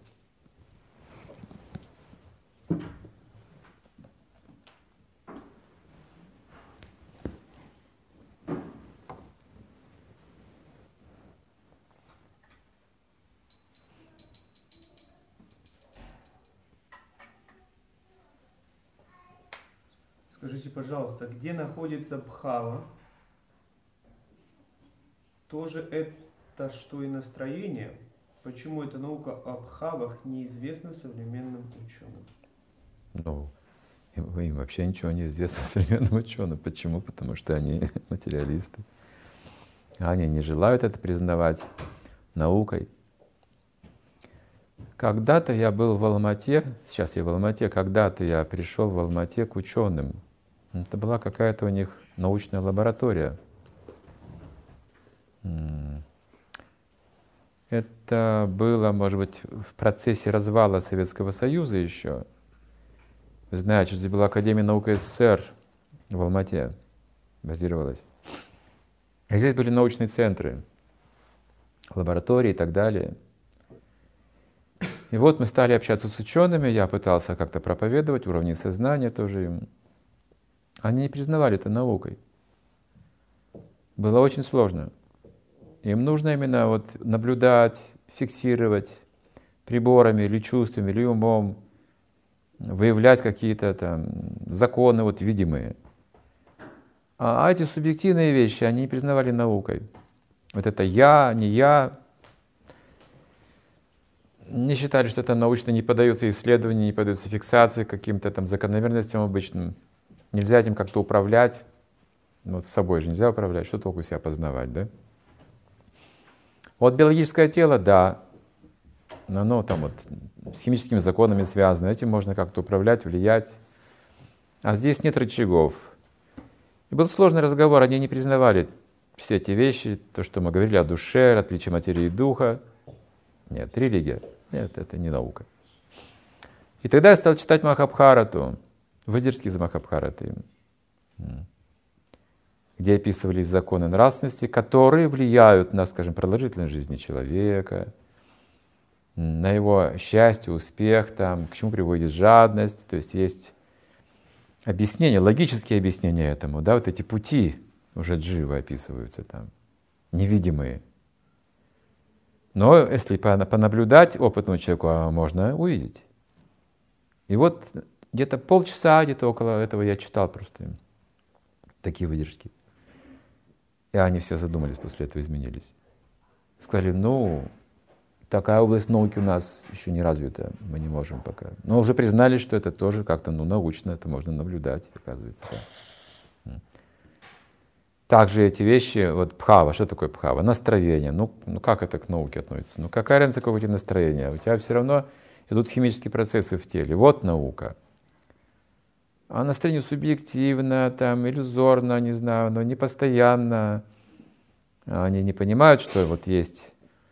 Скажите, пожалуйста, где находится Бхава? Тоже это, что и настроение? Почему эта наука о Бхавах неизвестна современным ученым? Ну, им, им вообще ничего не известно современным ученым. Почему? Потому что они материалисты. Они не желают это признавать наукой. Когда-то я был в Алмате, сейчас я в Алмате, когда-то я пришел в Алмате к ученым. Это была какая-то у них научная лаборатория. Это было, может быть, в процессе развала Советского Союза еще. Вы знаете, что здесь была Академия наук СССР в Алмате, базировалась. А здесь были научные центры, лаборатории и так далее. И вот мы стали общаться с учеными, я пытался как-то проповедовать, уровни сознания тоже им. Они не признавали это наукой. Было очень сложно. Им нужно именно вот наблюдать, фиксировать приборами или чувствами, или умом, выявлять какие-то там законы вот видимые. А эти субъективные вещи они не признавали наукой. Вот это я, не я. Не считали, что это научно не поддается исследованию, не поддается фиксации каким-то там закономерностям обычным. Нельзя этим как-то управлять. Ну, вот собой же нельзя управлять, что толку себя познавать, да? Вот биологическое тело, да, оно там вот с химическими законами связано, этим можно как-то управлять, влиять. А здесь нет рычагов. И был сложный разговор, они не признавали все эти вещи, то, что мы говорили о душе, отличие материи и духа. Нет, религия. Нет, это не наука. И тогда я стал читать Махабхарату, выдержки из Махабхараты, где описывались законы нравственности, которые влияют на, скажем, продолжительность жизни человека, на его счастье, успех, там, к чему приводит жадность. То есть есть объяснения, логические объяснения этому, да, вот эти пути уже дживы описываются там, невидимые. Но если понаблюдать опытному человеку, можно увидеть. И вот где-то полчаса, где-то около этого я читал просто такие выдержки. И они все задумались, после этого изменились. Сказали, ну, такая область науки у нас еще не развита, мы не можем пока. Но уже признали, что это тоже как-то ну, научно, это можно наблюдать, оказывается. Да. Также эти вещи, вот бхава, что такое бхава? Настроение. Ну, ну как это к науке относится? Ну какая разница, какое у тебя настроение? У тебя все равно идут химические процессы в теле. Вот наука. А настроение субъективно, там, иллюзорно, не знаю, но не постоянно. Они не понимают, что вот есть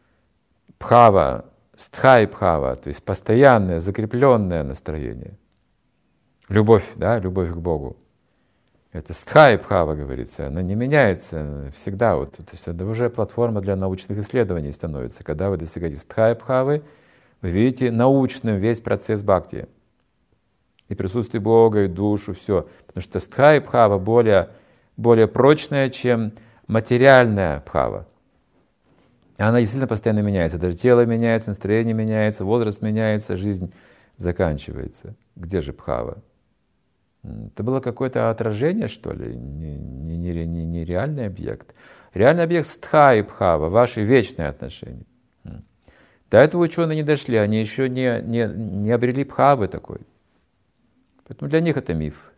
бхава, стхай бхава, то есть постоянное, закрепленное настроение. Любовь, да, любовь к Богу. Это стхай бхава, говорится, она не меняется всегда. Вот, то есть это уже платформа для научных исследований становится. Когда вы достигаете стхай бхавы, вы видите научным весь процесс бхакти. И присутствие Бога, и душу, все. Потому что стхай бхава более, более прочная, чем материальная бхава. Она действительно постоянно меняется. Даже тело меняется, настроение меняется, возраст меняется, жизнь заканчивается. Где же бхава? Это было какое-то отражение, что ли? Не, не, не, не, не реальный объект. Реальный объект стхай бхава, ваши вечные отношения. До этого ученые не дошли, они еще не, не, не обрели бхавы такой. Поэтому для них это миф,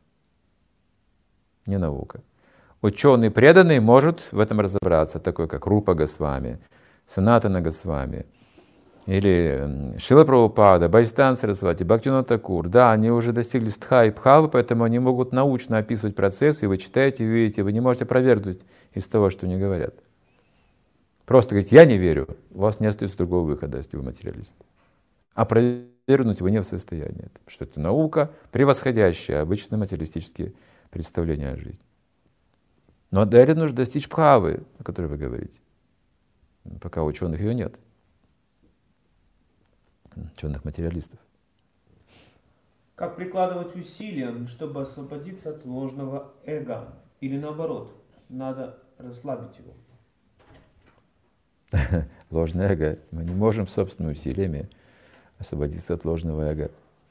не наука. Ученый преданный может в этом разобраться, такой как Рупа Госвами, Санатана Госвами, или Шрила Прабхупада, Бхактисиданта Сарасвати, Бхактивинода Тхакур. Да, они уже достигли стхай бхавы, поэтому они могут научно описывать процессы, и вы читаете, видите, вы не можете опровергнуть из того, что они говорят. Просто говорите, я не верю, у вас не остается другого выхода, если вы материалист. Опровергнуть вы не в состоянии. Потому что это наука, превосходящая обычно материалистические представления о жизни. Но для этого нужно достичь бхавы, о которой вы говорите. Пока у ученых ее нет. Ученых материалистов. Как прикладывать усилия, чтобы освободиться от ложного эго? Или наоборот, надо расслабить его? Ложное эго. Мы не можем собственными усилиями освободиться от ложного эго.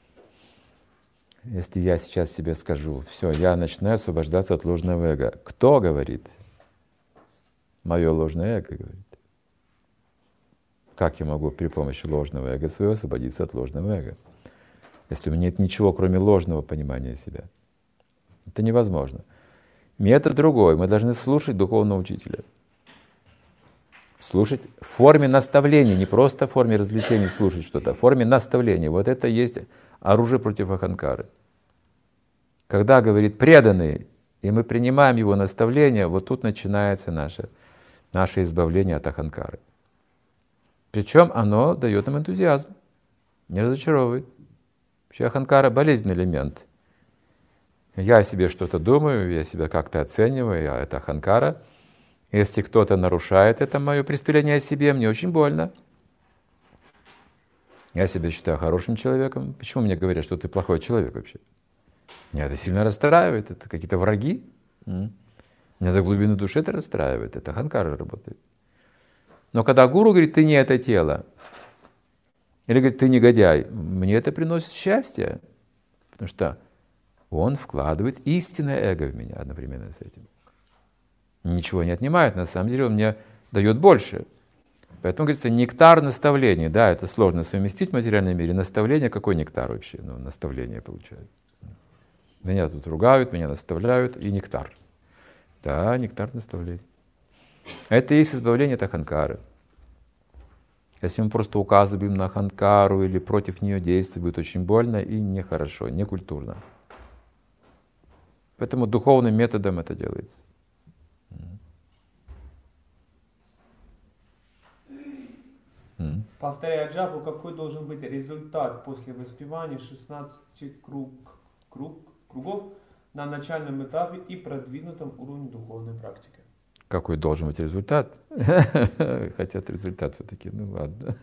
Если я сейчас себе скажу, все, я начинаю освобождаться от ложного эго. Кто говорит? Мое ложное эго говорит. Как я могу при помощи ложного эго своего освободиться от ложного эго? Если у меня нет ничего, кроме ложного понимания себя. Это невозможно. Метод другой. Мы должны слушать духовного учителя. Слушать в форме наставления, не просто в форме развлечений слушать что-то, а в форме наставления. Вот это есть оружие против аханкары. Когда говорит преданный, и мы принимаем его наставление, вот тут начинается наше, наше избавление от аханкары. Причем оно дает нам энтузиазм, не разочаровывает. Вообще аханкара — болезненный элемент Я о себе что-то думаю, я себя как-то оцениваю, а это аханкара. Если кто-то нарушает это мое представление о себе, мне очень больно. Я себя считаю хорошим человеком. Почему мне говорят, что ты плохой человек вообще? Меня это сильно расстраивает, это какие-то враги. Меня до глубины души это расстраивает, это аханкара работает. Но когда гуру говорит, ты не это тело, или говорит, ты негодяй, мне это приносит счастье, потому что он вкладывает истинное эго в меня одновременно с этим. Ничего не отнимает, на самом деле он мне дает больше. Поэтому, говорится, нектар наставления. Да, это сложно совместить в материальном мире. Наставление, какой нектар вообще? Ну, наставление получают. Меня тут ругают, меня наставляют, и нектар. Да, нектар наставления. Это и есть избавление от аханкары. Если мы просто указываем на аханкару или против нее действуем, будет очень больно и нехорошо, некультурно. Поэтому духовным методом это делается. Повторяя джапу, какой должен быть результат после воспевания шестнадцати круг, круг, кругов на начальном этапе и продвинутом уровне духовной практики? Какой должен быть результат? Хотят результат все-таки, ну ладно.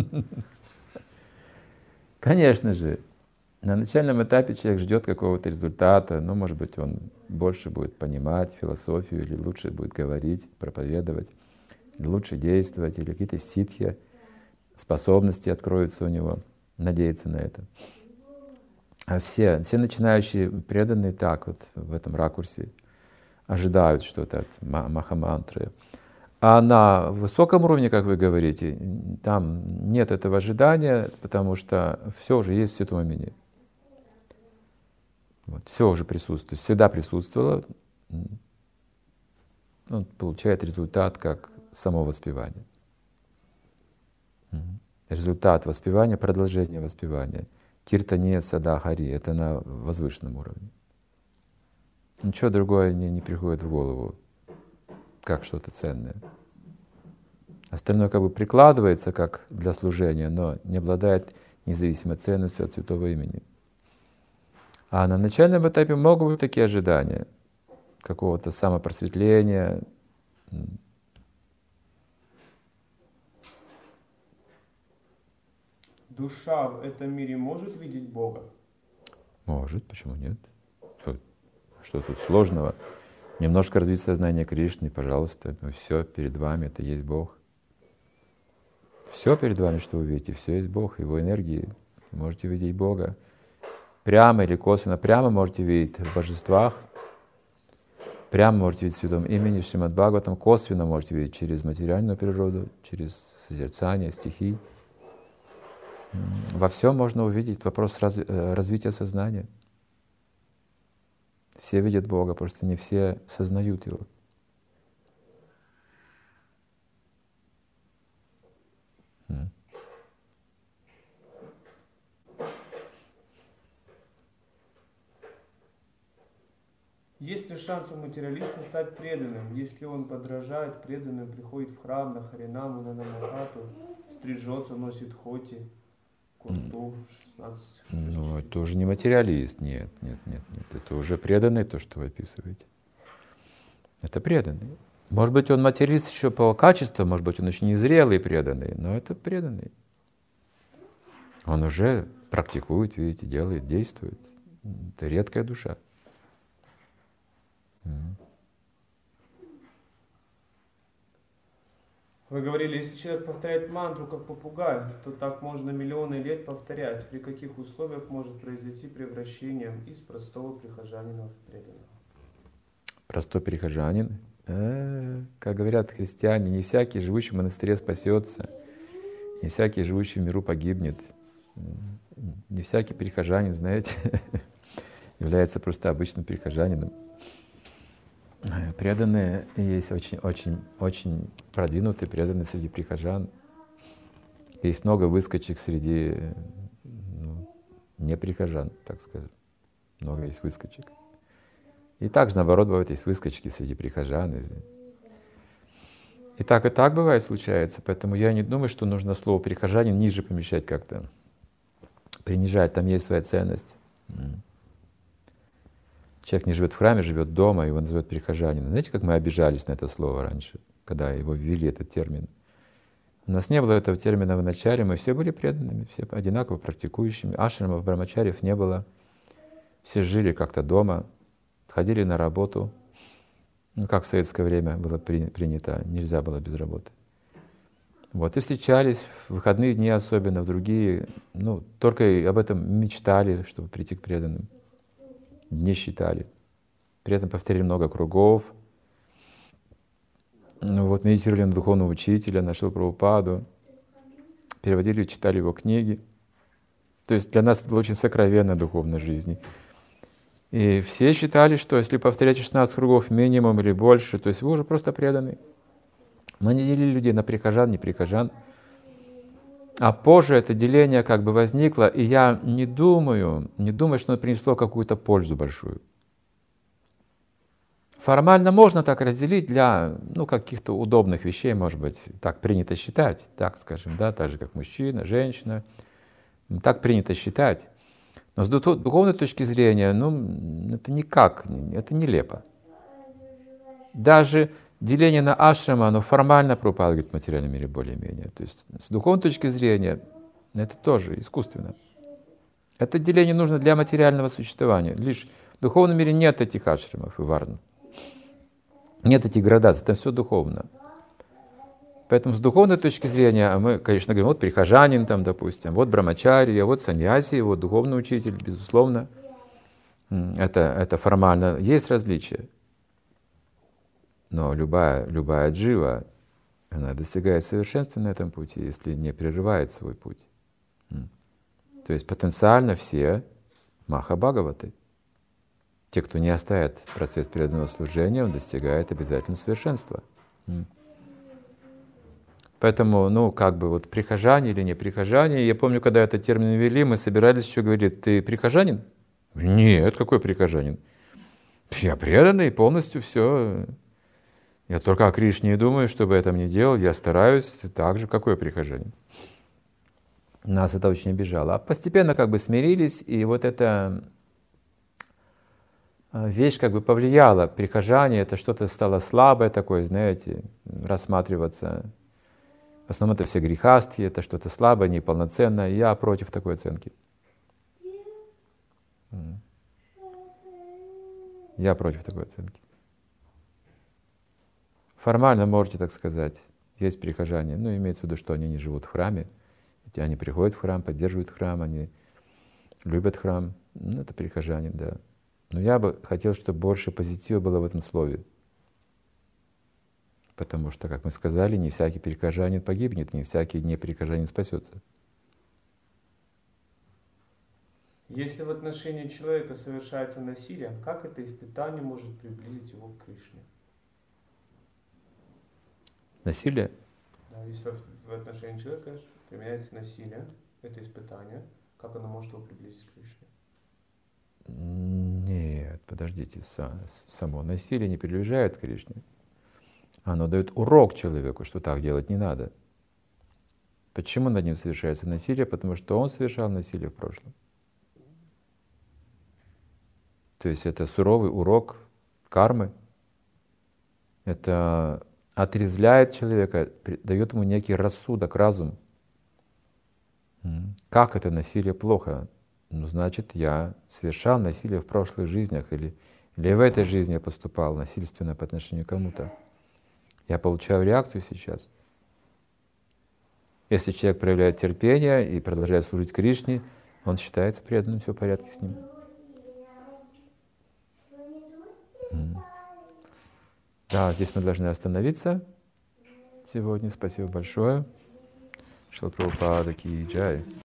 Конечно же, на начальном этапе человек ждет какого-то результата, но, может быть, он больше будет понимать философию, или лучше будет говорить, проповедовать, или лучше действовать, или какие-то ситхи, способности откроются у него, надеяться на это. А все, все начинающие преданные так вот в этом ракурсе ожидают что-то от махамантры. А на высоком уровне, как вы говорите, там нет этого ожидания, потому что все уже есть в Святом имени. Вот, все уже присутствует, всегда присутствовало. Он получает результат как само воспевание. Результат воспевания, продолжение воспевания. Киртания сада хари — это на возвышенном уровне. Ничего другое не, не приходит в голову, как что-то ценное. Остальное как бы прикладывается как для служения, но не обладает независимой ценностью от святого имени. А на начальном этапе могут быть такие ожидания какого-то самопросветления. Душа в этом мире может видеть Бога? Может, почему нет? Что, что тут сложного? Немножко развить сознание Кришны, пожалуйста. Все перед вами, это есть Бог. Все перед вами, что вы видите, все есть Бог, Его энергии. Вы можете видеть Бога. Прямо или косвенно. Прямо можете видеть в божествах. Прямо можете видеть в святом имени, в Шримад Бхагаватам. Косвенно можете видеть через материальную природу, через созерцание стихий. Во всем можно увидеть вопрос разви- развития сознания. Все видят Бога, просто не все сознают Его. Есть ли шанс у материалиста стать преданным, если он подражает преданным, приходит в храм на Харинаму, на Намахату, стрижется, носит хоти, курту, шестнадцать? Ну, это уже не материалист, нет, нет, нет, нет. Это уже преданный, то, что вы описываете. Это преданный. Может быть, он материалист еще по качеству, может быть, он еще не зрелый преданный, но это преданный. Он уже практикует, видите, делает, действует. Это редкая душа. Вы говорили, если человек повторяет мантру как попугай, то так можно миллионы лет повторять. При каких условиях может произойти превращение из простого прихожанина в преданного? Простой прихожанин. А, как говорят христиане, не всякий, живущий в монастыре, спасется, не всякий, живущий в миру, погибнет. Не всякий прихожанин, знаете, является просто обычным прихожанином. Преданные есть очень, очень, очень продвинутые преданные среди прихожан. Есть много выскочек среди ну, не прихожан, так скажем. Много есть выскочек. И также, наоборот, бывают есть выскочки среди прихожан. И так, и так бывает, случается. Поэтому я не думаю, что нужно слово «прихожанин» ниже помещать как-то. Принижать, там есть своя ценность. Человек не живет в храме, живет дома, его называют прихожанином. Знаете, как мы обижались на это слово раньше, когда его ввели, этот термин? У нас не было этого термина в начале, мы все были преданными, все одинаково практикующими. Ашрамов, брамачарьев не было. Все жили как-то дома, ходили на работу. Ну, как в советское время было при, принято, нельзя было без работы. Вот, и встречались в выходные дни, особенно в другие, ну, только об этом мечтали, чтобы прийти к преданным. Дни считали. При этом повторили много кругов. Ну, вот, медитировали на духовного учителя, на Шрилу Прабхупаду, переводили, читали его книги. То есть для нас это было очень сокровенно духовной жизни. И все считали, что если повторять шестнадцать кругов минимум или больше, то есть вы уже просто преданы. Мы не делили людей на прихожан, не прихожан. А позже это деление как бы возникло, и я не думаю, не думаю, что оно принесло какую-то пользу большую. Формально можно так разделить для, ну, каких-то удобных вещей, может быть, так принято считать, так скажем, да, так же как мужчина, женщина, так принято считать. Но с духовной точки зрения, ну, это никак, это нелепо. Даже деление на ашрама, оно формально, Прабхупада говорит, в материальном мире более-менее. То есть с духовной точки зрения это тоже искусственно. Это деление нужно для материального существования. Лишь в духовном мире нет этих ашрамов и варн. Нет этих градаций, это все духовно. Поэтому с духовной точки зрения мы, конечно, говорим, вот прихожанин, там, допустим, вот брамачарья, вот саньяси, вот духовный учитель, безусловно. Это, это формально. Есть различия. Но любая, любая джива, она достигает совершенства на этом пути, если не прерывает свой путь. То есть потенциально все маха-бхагаваты. Те, кто не оставит процесс преданного служения, он достигает обязательно совершенства. Поэтому, ну, как бы вот прихожане или не прихожане. Я помню, когда этот термин ввели, мы собирались еще говорить, ты прихожанин? Нет, какой прихожанин? Я преданный, полностью все. Я только о Кришне и думаю, чтобы я там не делал, я стараюсь, так же, какой прихожанин. Нас это очень обижало. А постепенно как бы смирились, и вот эта вещь как бы повлияла. Прихожане, это что-то стало слабое такое, знаете, рассматриваться. В основном это все грехастхи, это что-то слабое, неполноценное. Я против такой оценки. Я против такой оценки. Формально можете так сказать, есть прихожане, ну, имеется в виду, что они не живут в храме, они приходят в храм, поддерживают храм, они любят храм, ну, это прихожане, да. Но я бы хотел, чтобы больше позитива было в этом слове. Потому что, как мы сказали, не всякий прихожанин погибнет, не всякий не прихожанин спасется. Если в отношении человека совершается насилие, как это испытание может приблизить его к Кришне? Насилие? Да, если в отношении человека применяется насилие, это испытание, как оно может его приблизить к Кришне? Нет, подождите, само насилие не приближает к Кришне. Оно дает урок человеку, что так делать не надо. Почему над ним совершается насилие? Потому что он совершал насилие в прошлом. То есть это суровый урок кармы. Это отрезвляет человека, дает ему некий рассудок, разум. Как это насилие плохо? Ну, значит, я совершал насилие в прошлых жизнях, или, или в этой жизни я поступал насильственно по отношению к кому-то. Я получаю реакцию сейчас. Если человек проявляет терпение и продолжает служить Кришне, он считается преданным, все в порядке с ним. Да, здесь мы должны остановиться сегодня. Спасибо большое. Шрила Прабхупада ки джай.